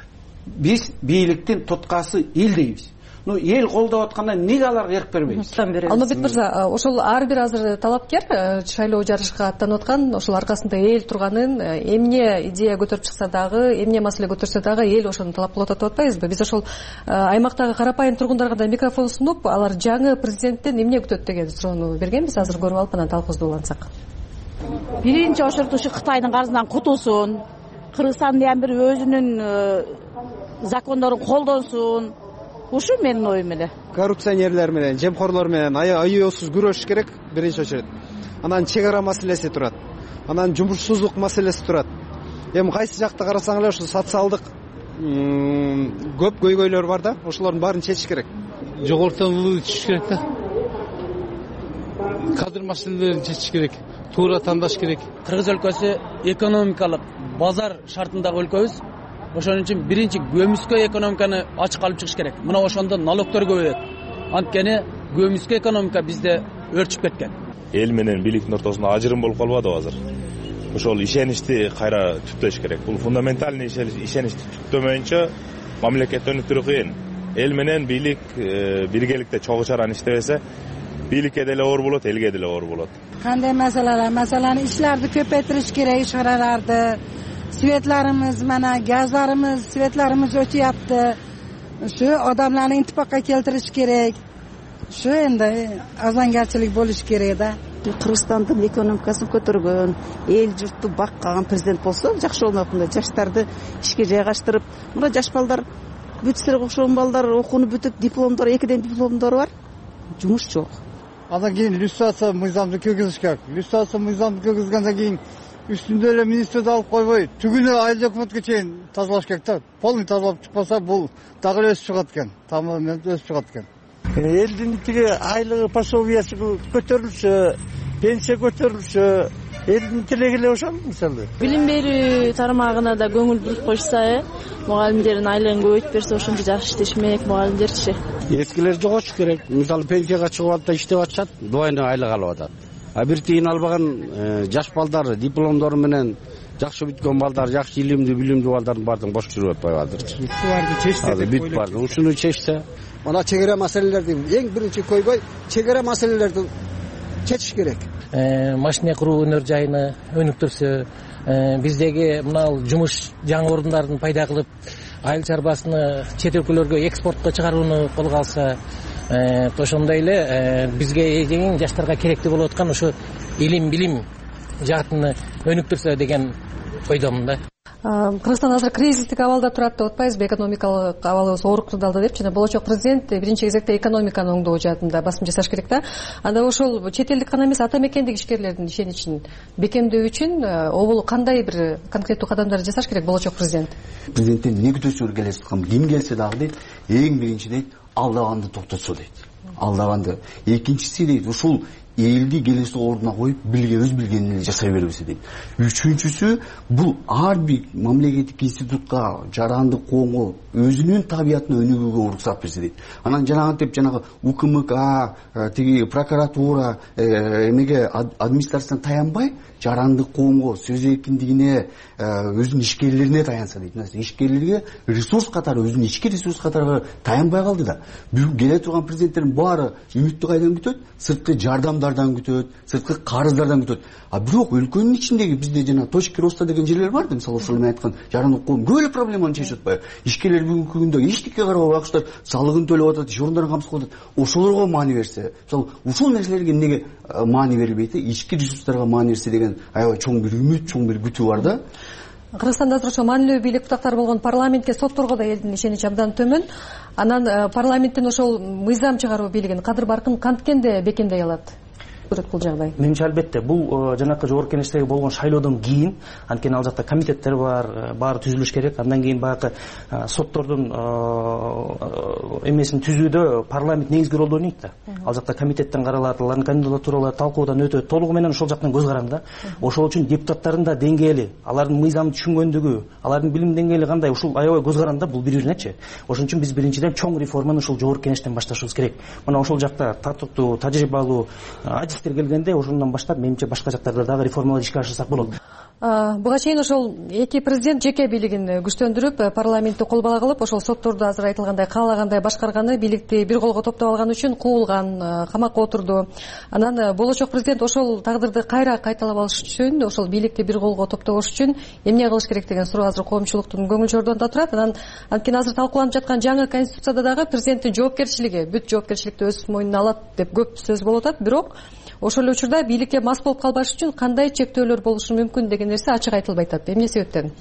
Биз бийликтин туткасы эл дейбиз. Ну, эл колдоп атканда эмнеге аларга эрк бербейбиз? Алмабек мырза, ошол ар бир азыр талапкер шайлоо жарышка аттанып аткан, ошол аркасында эл турганын, эмне идея көтөрүп чыкса дагы, эмне маселе көтөрсө дагы эл ошону талап кылып атат деп атпайбызбы? Биз ошол аймактагы карапайым тургундарга да микрофон сунуп, алар жаңы президенттен эмне күтөт деген суроону бергенбиз. Азыр көрүп алып анан талкуубузду улантсак. Биринчи очередь ушу Кытайдын карызынан кутулсун. Кыргызстан деген бир өзүнүн закондорун колдонсун. Ушу менин оюм эле. Коррупционерлер менен, жемкорлор менен аябсыз күрөшүш керек биринчи очередь. Анан чек ара маселеси турат. Анан жумушсуздук маселеси турат. Эми кайсы жакта карасаң эле ушу социалдык көп көйгөйлөр бар да, ошолордун баарын чечиш керек. Жогортон чечиш керек да. Кадр маселелерин чечиш керек. Туура тандаш керек. Кыргыз өлкөсү экономикалык базар шартындагы өлкөбүз. Ошон үчүн биринчи көмүскө экономиканы ачык алып чыгыш керек. Мына ошондо налогтор көбөйөт. Анткени көмүскө экономика бизде өрчүп кеткен. Эл менен бийликтин ортосунда ажырым болуп калбадыбы азыр? Ошол ишеничти кайра түптөш керек. Бул фундаментальный ишеничти түптөмөйүнчө мамлекет өнүктүрүү кыйын. Эл менен бийлик биргеликте чогуу чараны иштебесе, бийликке деле оор болот, элге деле оор болот. Кандай маселелер? Маселен ишлерди көпөйтүрүш керек, иш караларды. Светларымыз, mana gazlarimiz, svetlarimiz o'chyapti. Shu odamlarni intibokka keltirish kerak. Shu endi azangarchilik bo'lishi kerak-da. Кыргызстандын экономикасын көтөргөн, эл журтту баккан президент болсо жакшы болмокмун. Жаштарды ишке жайгаштырып, мына жаш балдар бүтсөргө окшогон балдар окууну бүтүп, дипломдор, экиден дипломдору бар. Жумуш жок. Андан кийин люстрация мыйзамды киргизиш керек. Люстрация мыйзамды киргизгенден кийин үстүндө эле министрди алып койбой, түгүнү айыл өкмөткө чейин тазалаш керек да. Полный тазалап чыкпаса, бул дагы эле өсүп чыгат экен. Тамамы өсүп чыгат экен. Элдин тиги айлыгы пособиясы көтөрүлсө, пенсия көтөрүлсө, элдин тилеги эле ошол мисалы. Билим берүү тармагына да көңүл буруп койсо, мугалимдердин айлыгын көбөйтүп берсе, ошончо жакшы иштешмек мугалимдерчи. Эскилер жоготуш керек. Мисалы пенсияга чыгып атат, иштеп атышат, двойной айлык алып атат. А бир тиын албаган жаш балдар, дипломдору менен жакшы бүткөн балдар, жакшы илимдүү, билимдүү балдардын баардыгы бош жүрүп атпайбы азыр? Буларды чечсе деп бүт барды. Ушуну чечсе, мына чек ара маселелерди эң биринчи көйгөй чек ара маселелерди чечиш керек. Машина куруу өнөр жайыны өнүктүрсө, биздеги мына жумуш жаңы орундарын пайда кылып, айыл чарбасыны чет өлкөлөргө экспортко чыгарууну колго алса, ошондой эле бизге эң жаштарга керектүү болуп аткан ушу илим, билим жаатыны өнүктүрсө деген ойдомун да. Кыргызстан азыр кризистик абалда турат деп атпайбызбы? Экономикалык абалыбыз ооруп кырдалды деп жана болочок президент биринчи кезекте экономиканы оңдоо жаатында басым жасаш керек да. Анда ошол чет элдик гана эмес ата мекендик ишкерлердин ишеничин бекемдөө үчүн обул кандай бир конкреттүү кадамдар жасаш керек болочок президент? Президенттен эмне күтүүсү келе жаткан ким келсе дагы дейт, эң биринчи дейт, алдаганды токтотсо дейт. Алдаганды. Экинчиси дейт, ушул элди келесі ордуна коюп, билге өз билгенин эле жасай бербесе дейт. Үчүнчүсү, бул ар бир мамлекеттик институтка жарандык коомго өзүнүн табиятына өнүгүүгө уруксат берсе дейт. Анан жанагынтип жанагы УКМК, тиги прокуратура, эмеге администрациядан таянбай, жарандык коомго сөз эркиндигине, өзүнүн ишкерлерине таянса дейт. Ишкерлерге ресурс катары, өзүнүн ички ресурс катары таянбай калды да. Бүгүн келе турган президенттердин баары үмүттү кайдан күтөт? Сырткы жардамдардан күтөт, сырткы карыздардан күтөт. А бирок өлкөнүн ичиндеги бизде жана точки роста деген жерлер бар да, мисалы ошол мен айткан жарандык коом көп эле проблеманы чечип атпайбы? Ишкерлер бүгүнкү күндө эчтеке карабай акчалар салыгын төлөп атат, иш орундарын камсыз кылып атат. Ошолорго маани берсе, мисалы ушул нерселерге эмнеге маани берилбейт? Ички ресурстарга маани берсе деген аябай чоң бир үмүт, чоң бир күтүү бар да. Кыргызстанда ошо маанилүү бийлик бутактары болгон парламентке, сотторго да элдин ишеничи абдан төмөн. Анан парламенттин ошол мыйзам чыгаруу бийлигин кадыр баркын канткенде бекемдей алат? Бул жагдай. Менимче албетте бул жанакы жогорку кеңештеги болгон шайлоодон кийин, анткени ал жакта комитеттер бар, баары түзүлүш керек. Андан кийин баягы соттордун эмесин түзүүдө парламент негизги ролду ойнойт да. Ал жакта комитеттен каралат, алардын кандидатуралары талкуудан өтөт. Толугу менен ошол жактан көз карам да. Ошол үчүн депутаттардын да деңгээли, алардын мыйзамды түшүнгөндүгү, алардын билим деңгээли кандай, ушул аябай көз карам да, бул бири-биринечи. Ошон үчүн биз биринчиден чоң реформаны ушул жогорку кеңештен башташыбыз керек. Мына ошол жакта татыктуу, тажрыйбалуу келгенде ошондон баштап менимче башка жактарда дагы реформалар ишке ашырсак болот. Буга чейин ошол эки президент жеке бийлигин күчтөндүрүп, парламентти кол бала кылып, ошол сотторду азыр айтылгандай каалагандай башкарганы, бийликти бир колго топтоп алган үчүн куулган, камакка отурду. Анан болочок президент ошол тагдырды кайра кайталап алыш үчүн, ошол бийликти бир колго топтогош үчүн эмне кылыш керек деген суроо азыр коомчулуктун көңүл жордонунда турат. Анан анткени азыр талкууланып жаткан жаңы конституцияда дагы президенттин жоопкерчилиги, бүт жоопкерчиликти өз мойнуна алат деп көп сөз болуп атат. Бирок ошол эле учурда бийликке мас болуп калбаш үчүн кандай чектөөлөр болушу мүмкүн деген нерсе ачык айтылбай атат. Эмне себептен?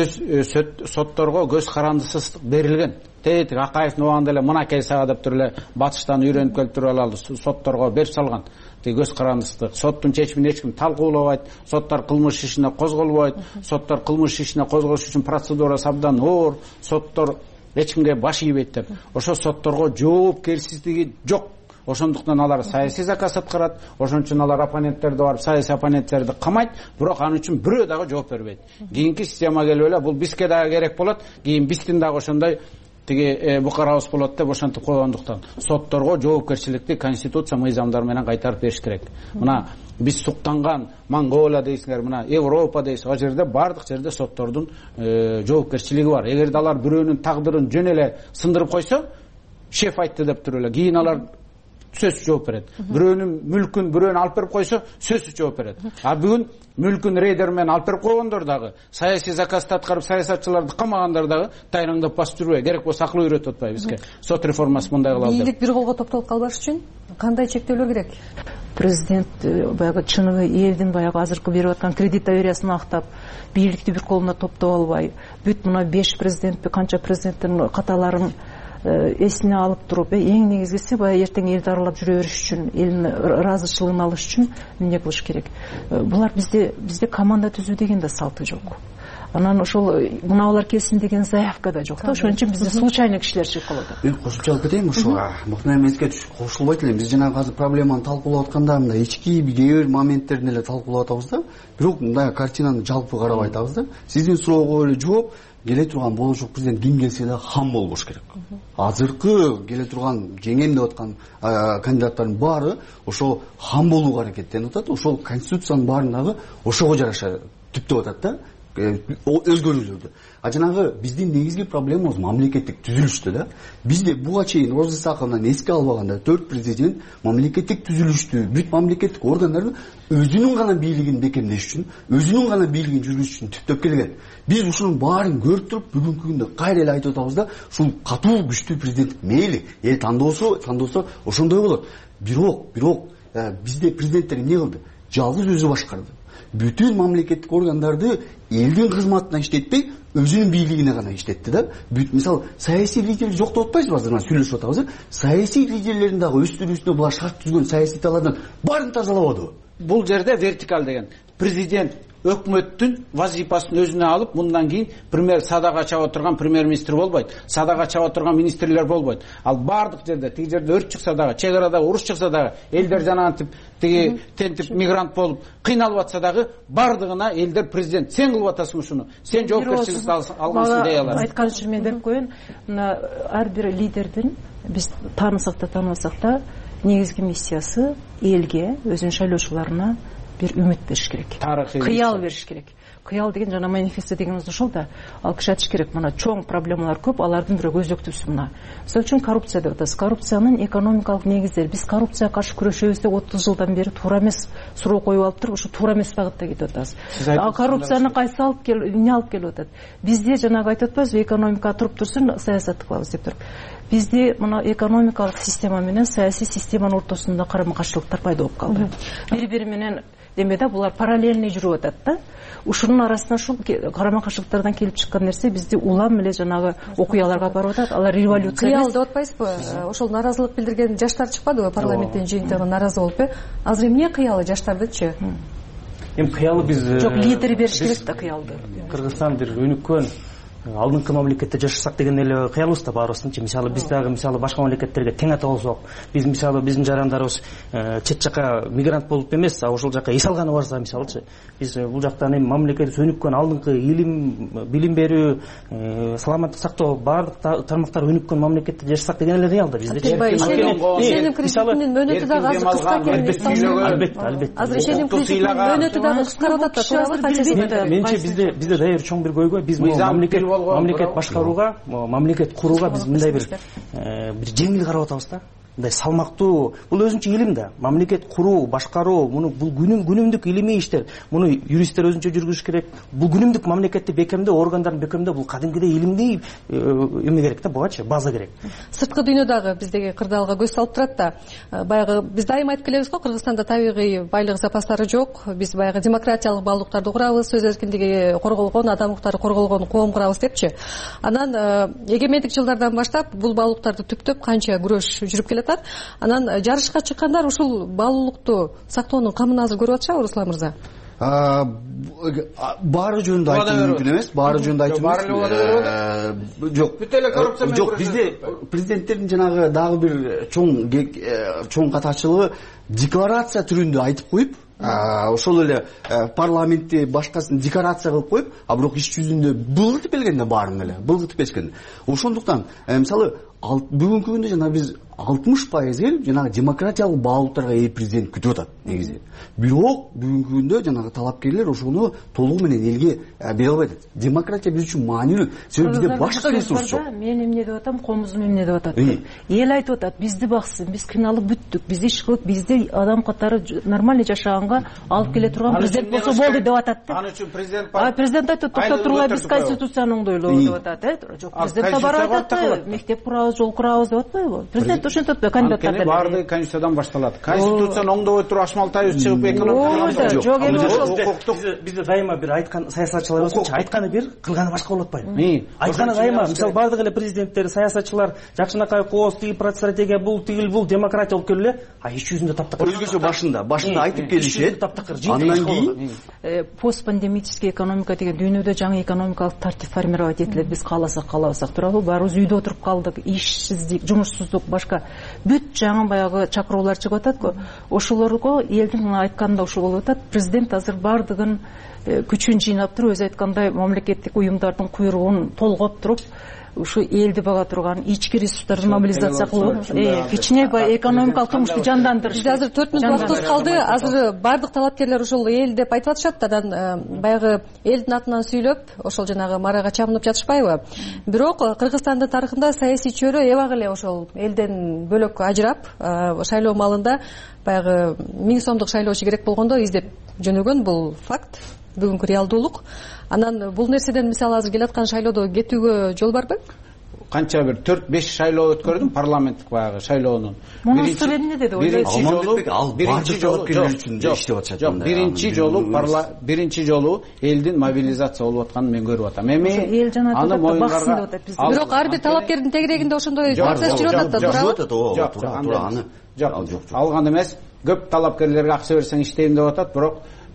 Сөз сотторго көз карандысыздык берилген. Тетик Акаевдин убагында эле мынакей сага деп туруп эле батыштан үйрөнүп келип туруп алды. Сотторго берип салган. Көз карандысыздык. Соттун чечимин эч ким талкуулабайт. Соттор кылмыш ишине козголбойт. Соттор кылмыш ишине козголуш үчүн процедурасы абдан оор. Соттор эч кимге баш ийбейт деп. Ошо сотторго жоопкерчилиги жок. Ошондуктан алар саясий заказ аткарат. Ошон үчүн алар оппоненттерди барып саясий оппоненттерди камайт, бирок анын үчүн бирөө дагы жооп бербейт. Кийинки система келип эле бул бизге дагы керек болот. Кийин биздин дагы ошондой тиги букарабыз болот деп ошентип койгондуктан сотторго жоопкерчиликти конституция мыйзамдары менен кайтарып бериш керек. Мына биз суктанган Монголия дейсиңер, мына Европа дейсиз, ал жерде бардык жерде соттордун жоопкерчилиги бар. Эгерде алар бирөөнүн тагдырын жөн эле сындырып койсо, шеф айтты деп туруп эле, кийин алар сөзсүз жооп берет. Бирөөнүн мүлкүн бирөөнү алып берип койсо, сөзсүз жооп берет. А бүгүн мүлкүн рейдер менен алып берип койгондор дагы, саясий заказды аткарып саясатчыларды камагандар дагы тайраңдап басып жүрбөй. Керек болсо акыл үйрөтүп атпайбы бизге. Сот реформасы мындай кылалы деп. Бийлик бир колго топтолуп калбаш үчүн кандай чектөөлөр керек? Президент баягы чыныгы элдин баягы азыркы берип аткан кредит довериясын актап, бийликти бир колуна топтоп албай, бүт мына беш президентпи, канча президенттин каталарын эсине алып туруп, эң негизгиси баягы эртең элди аралап жүрө бериш үчүн, элдин ыраазычылыгын алыш үчүн эмне кылыш керек? Булар бизде бизде команда түзүү деген да салты жок. Анан ошол мыналар келсин деген заявка да жок да. Ошон үчүн бизде случайный кишилер чыгып калат. Мен кошумча алып кетейин ушуга. Мыкты эмеске кошулбайт элем. Биз жана азыр проблеманы талкуулап атканда мындай ички бир моменттерин эле талкуулап атабыз да. Бирок мындай картинаны жалпы карап айтабыз да. Сиздин суроого эле жооп келе турган болочок президент ким келсе да хам болбош керек. Азыркы келе турган жеңем деп аткан кандидаттардын баары ошо хам болууга аракеттенип атат. Ошол конституциянын баарын дагы ошого жараша түптөп атат да. Өзгөрүүлөрдү. А жанагы биздин негизги проблемабыз мамлекеттик түзүлүштө да. Бизде буга чейин Роза Исаковнадан эске албаганда төрт президент мамлекеттик түзүлүштү, бүт мамлекеттик органдарды өзүнүн гана бийлигин бекемдеш үчүн, өзүнүн гана бийлигин жүргүзүш үчүн түптөп келген. Биз ушунун баарын көрүп туруп, бүгүнкү күндө кайра эле айтып атабыз да, ушул катуу күчтүү президент мейли, эл тандоосу, тандоосу ошондой болот. Бирок, бирок бизде президенттер эмне кылды? Жалгыз өзү башкарды. Бүтүн мамлекеттик органдарды элдин кызматына иштетпей, өзүнүн бийлигине гана иштетти да. Бүт мисалы саясий лидер жок деп атпайсызбы? Азыр мына сүйлөшүп атабыз. Саясий лидерлердин дагы өстүрүүсүнө булар шарт түзгөн саясатталардан баарын тазалабады. Бул жерде вертикаль деген президент өкмөттүн вазифасын өзүнө алып, мындан кийин премьер садага чаба турган премьер-министр болбойт, садага чаба турган министрлер болбойт. Ал бардык жерде, тиги жерде өрт чыкса дагы, чек арада уруш чыкса дагы, элдер жанагынтип тиги тентип мигрант болуп кыйналып атса дагы, бардыгына элдер президент сен кылып атасың ушуну, сен жоопкерчиликти алгансың дей алат. Айткан үчүн мен деп коеюн, мына ар бир лидердин биз таанысак да тааныбасак да негизги миссиясы элге, өзүнүн шайлоочуларына бир үмүт бериш керек. Кыял бериш керек. Кыял деген жана манифесто дегенибиз ошол да. Ал киши айтыш керек, мына чоң проблемалар көп, алардын бирөө өзөктүүсү мына. Мисалы үчүн коррупция деп атабыз. Коррупциянын экономикалык негиздери. Биз коррупцияга каршы күрөшөбүз деп отуз жылдан бери туура эмес суроо коюп алып туруп, ушу туура эмес багытта кетип атабыз. А коррупцияны кайсы алып кел, эмне алып келип атат? Бизде жанагы айтып атпайбызбы, экономика туруп турсун, саясатты кылабыз деп туруп. Бизде мына экономикалык система менен саясий системанын ортосунда карама-каршылыктар пайда болуп калды. Бири-бири менен демеде булар параллельный жүрүп атат да. Ушунун арасында ушул карама-каршылыктардан келип чыккан нерсе бизди улам эле жанагы окуяларга алып барып атат. Алар революция кыял деп атпайсызбы? Ошол наразылык билдирген жаштар чыкпадыбы парламенттин жыйынтыгына наразы болуп? Азыр эмне кыялы жаштардычы? Эми кыялы биз жок, лидер бериш керек да кыялды. Кыргызстан бир өнүккөн алдыңкы мамлекетте жашасак деген эле кыялыбыз да баарыбыздын. Мисалы биз дагы мисалы башка мамлекеттерге тең ата болсок, биз мисалы биздин жарандарыбыз чет жака мигрант болуп эмес, а ошол жака эс алганы барса мисалычы, биз бул жактан эми мамлекетибиз өнүккөн алдыңкы илим, билим берүү, саламаттык сактоо баардык тармактар өнүккөн мамлекетте жашасак деген эле кыял да бизде. Ишеним кредитинин мөөнөтү дагы азыр кыска экен. Албетте, албетте. Азыр ишеним кредитинин мөөнөтү дагы кыскарып атат, туурабы? Менимче бизде бизде дайыр чоң бир көйгөй, биз мамлекет мамлекет башкарууга, мамлекет курууга биз мындай бир бир жеңил карап атабыз да. мындай салмактуу, бул өзүнчө илим да. Мамлекет куруу, башкаруу, муну бул күнүм күнүмдүк илимий иштер. Муну юристтер өзүнчө жүргүзүш керек. Бул күнүмдүк мамлекетти бекемдөө, органдарын бекемдөө бул кадимгидей илимдей эме керек да, бугачы база керек. Сырткы дүйнө дагы биздеги кырдаалга көз салып турат да. Баягы биз дайыма айтып келебиз го, Кыргызстанда табигый байлык запастары жок. Биз баягы демократиялык баалуулуктарды курабыз, сөз эркиндиги корголгон, адам укуктары корголгон коом курабыз депчи. Анан эгемендик жылдардан баштап бул баалуулуктарды түптөп канча күрөш жүрүп келатат. Анан жарышка чыккандар ушул баалуулукту сактоонун камын азыр көрүп атышабы, Руслан мырза? Баары жөнүндө айтуу мүмкүн эмес. Баары жөнүндө айтуу мүмкүн. Жок. Бүт эле коррупция менен жок. Бизде президенттердин жанагы дагы бир чоң чоң катачылыгы декларация түрүндө айтып коюп, ошол эле парламентте башкасын декларация кылып коюп, а бирок иш жүзүндө былгытып келген да баарын эле, былгытып келишкен. Ошондуктан мисалы бүгүнкү күндө жана биз алтымыш пайыз эл жанагы демократиялык баалуулуктарга ээ президент күтүп атат негизи. Бирок бүгүнкү күндө жанагы талапкерлер ошону толугу менен элге бере албай атат. Демократия биз үчүн маанилүү. Себеби бизде башка ресурс жок. Мен эмне деп атам, комузум эмне деп атат. Эл айтып атат, бизди баксын, биз кыйналып бүттүк, биз иш кылып, бизди адам катары нормально жашаганга алып келе турган президент болсо болду деп атат. Аны үчүн президент бар. А президент айтат, токтоп тургула, биз конституцияны оңдойлобуз деп атат, э? Жок, президент барып атат, мектеп курабыз, жол курабыз деп атпайбы? Президент ошентип атпайбы, кандидаттар деле. Баардыгы конституциядан башталат. Конституцияны оңдобой туруп Ашмалтаев чыгып экономиканы жок. Бизде дайыма бир айткан саясатчылар болсочу, айтканы бир, кылганы башка болуп атпайбы? Айтканы дайыма, мисалы баардык эле президенттер, саясатчылар Жакшынакаев кооз, тиги стратегия бул, тигил бул, демократия болуп келе, а иш жүзүндө таптакыр. Өзгөчө башында, башында айтып келишет. Андан кийин постпандемический экономика деген дүйнөдө жаңы экономикалык тартип формировать этилет. Биз кааласак, каалабасак туурабы? Баарыбыз үйдө отуруп калдык, ишсиздик, жумушсуздук, башка бүт жаңы баягы чакыруулар чыгып атат го. Ошолорго элдин айтканында ушул болуп атат. Президент азыр баардыгын күчүн жыйнап туруп, өзү айткандай мамлекеттик уюмдардын куйругун толгоп туруп, ушу элди бага турган ички ресурстарды мобилизация кылып, кичине экономикалык жумушту жандандырыш. Бизде азыр төрт мүнөт убактыбыз калды. Азыр баардык талапкерлер ушул эл деп айтып атышат. Анан баягы элдин атынан сүйлөп, ошол жанагы марага чабынып жатышпайбы? Бирок Кыргызстандын тарыхында саясий чөйрө эбак эле ошол элден бөлөк ажырап, шайлоо маалында баягы миң сомдук шайлоочу керек болгондо издеп жөнөгөн, бул факт, бүгүнкү реалдуулук. Анан бул нерседен мисалы азыр келаткан шайлоодо кетүүгө жол барбы? Канча бир төрт беш шайлоо өткөрдүм, парламенттик баягы шайлоонун. Мунусу эмне деди? Биринчи жолу, биринчи жолу иштеп атышат. Жок, биринчи жолу биринчи жолу элдин мобилизация болуп атканын мен көрүп атам. Эми аны моюнгарга. Бирок ар бир талапкердин тегерегинде ошондой процесс жүрүп атат да, туурабы? Жок, туура аны. Жок, алган эмес. Көп талапкерлерге акча берсең иштейм деп атат, бирок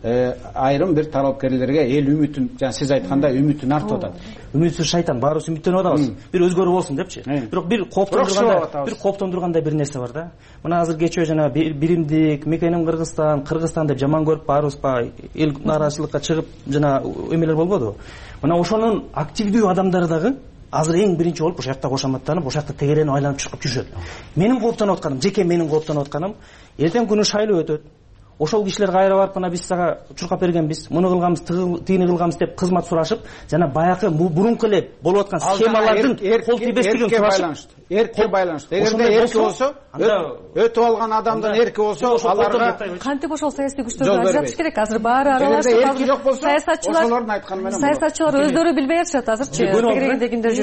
айрым бир талапкерлерге эл үмүтүн, жана сиз айткандай үмүтүн артып атат. Үмүтсүз шайтан, баарыбыз үмүттөнүп атабыз. Бир өзгөрүү болсун депчи. Бирок бир кооптондургандай, бир кооптондургандай бир нерсе бар да. Мына азыр кечөө жана биримдик, мекеним Кыргызстан, Кыргызстан деп жаман көрүп баарыбыз па эл нааразычылыкка чыгып жана эмелер болбоду. Мына ошонун активдүү адамдары дагы азыр эң биринчи болуп ошол жакта кошоматтанып, ошол жакта тегерени айланып чыгып жүрүшөт. Менин кооптонуп атканым, жеке менин кооптонуп атканым, эртең күнү шайлоо өтөт. Ошол кишилер кайра барып, мына биз сага чуркап бергенбиз, муну кылганбыз, тигини кылганбыз деп кызмат сурашып, жана баягы бурунку эле болуп аткан схемалардын кол тийбестигин сурашып, эркке байланыштуу. Эгерде эрки болсо, өтүп алган адамдын эрки болсо, аларга кантип ошол саясий күчтөрдү ажыратыш керек? Азыр баары аралашып, саясатчылар саясатчылар өздөрү билбей атышат азырчы, тегерегинде кимдер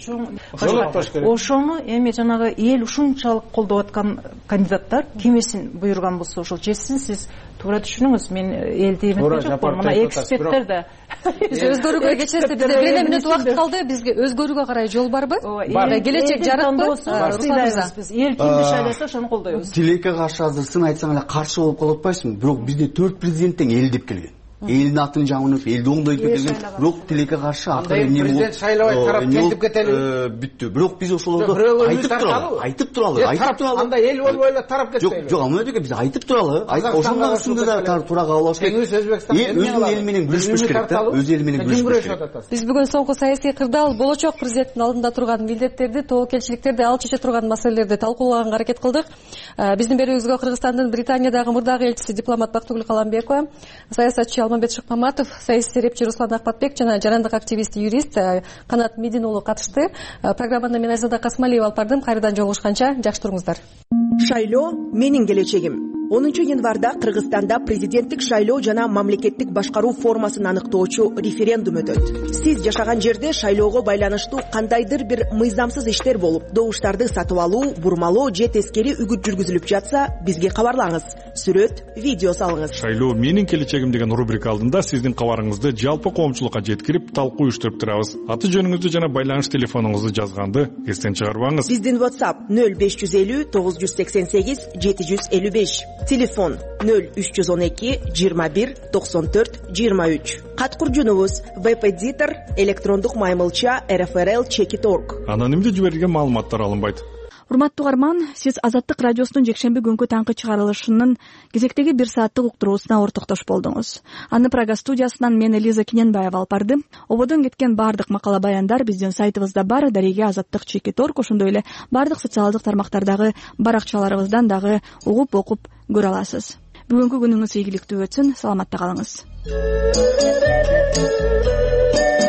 жүргөнүн. Ошону эми жанагы эл ушунчалык колдоп аткан кандидаттар кимесин буйруган болсо ошол чечсин. Сиз туура түшүнүңүз, мен элди эметкен жокмун. Мына эксперттер да биз өзгөрүүгө кечесте бизде бир эле мүнөт убакыт калды. Бизге өзгөрүүгө карай жол барбы? Келечек жарыкпы? Биз эл кимди шайласа ошону колдойбуз. Тилекке каршы азыр сын айтсаң эле каршы болуп калып атпайсыңбы? Бирок бизде төрт президент тең эл деп келген. Элдин атын жамынып, элди оңдойт деп келген. Бирок тилекке каршы акыры эмне болуп? Президент шайлабай тарап келип кетели. Бүттү. Бирок биз ошолорду айтып туралы, айтып туралы, айтып туралы. Анда эл болбой эле тарап кетпейби? Жок, жок, амбеке биз айтып туралы. Ошондон үстүндө да туура кабыл алыш керек. Өзүнүн эли менен күрөшүш керек да. Өз эли менен күрөшүш керек. Биз бүгүн соңку саясий кырдаал, болочок президенттин алдында турган милдеттерди, тобокелчиликтерди, ал чече турган маселелерди талкуулаганга аракет кылдык. Биздин берүүбүзгө Кыргызстандын Британиядагы мурдагы элчиси дипломат Бактыгүл Каламбекова, саясатчы нурманбет Шыкмаматов, саясий серепчи Руслан Акпатбек жана жарандык активист юрист Канат Медин уулу катышты. Программаны мен Айзада Касмалиева алып бардым. Кайрадан жолугушканча жакшы туруңуздар. Шайлоо менин келечегим. онунчу январда Кыргызстанда президенттик шайлоо жана мамлекеттик башкаруу формасын аныктоочу референдум өтөт. Сиз жашаган жерде шайлоого байланыштуу кандайдыр бир мыйзамсыз иштер болуп, добуштарды сатып алуу, бурмалоо же тескери үгүт жүргүзүлүп жатса, бизге кабарлаңыз. Сүрөт, видео салыңыз. Шайлоо менин келечегим деген рубрика алдында сиздин кабарыңызды жалпы коомчулукка жеткирип, талкуу уюштуруп турабыз. Аты жөнүңүздү жана байланыш телефонуңузду жазганды эстен чыгарбаңыз. Биздин WhatsApp нөл беш жүз элүү тогуз жүз сексен сегиз жети жүз элүү беш. Телефон нөл үч жүз он эки жыйырма бир токсон төрт жыйырма үч. Каткуржунубуз веб-эдитор, электрондук маймылча эр эф эр эл чекит точка орг. Анонимдүү жиберилген маалыматтар алынбайт. Урматтуу угарман, сиз Азаттык радиосунун жекшемби күнкү таңкы чыгарылышынын кезектеги бир сааттык уктуруусуна ортоктош болдуңуз. Аны Прага студиясынан мен Лиза Киненбаева алып бардым. Ободон кеткен бардык макала баяндар биздин сайтыбызда бар, дареге азаттык чекит точка орг, ошондой эле бардык социалдык тармактардагы баракчаларыбыздан дагы угуп окуп көрө аласыз. Бүгүнкү күнүңүз ийгиликтүү өтсүн, саламатта калыңыз.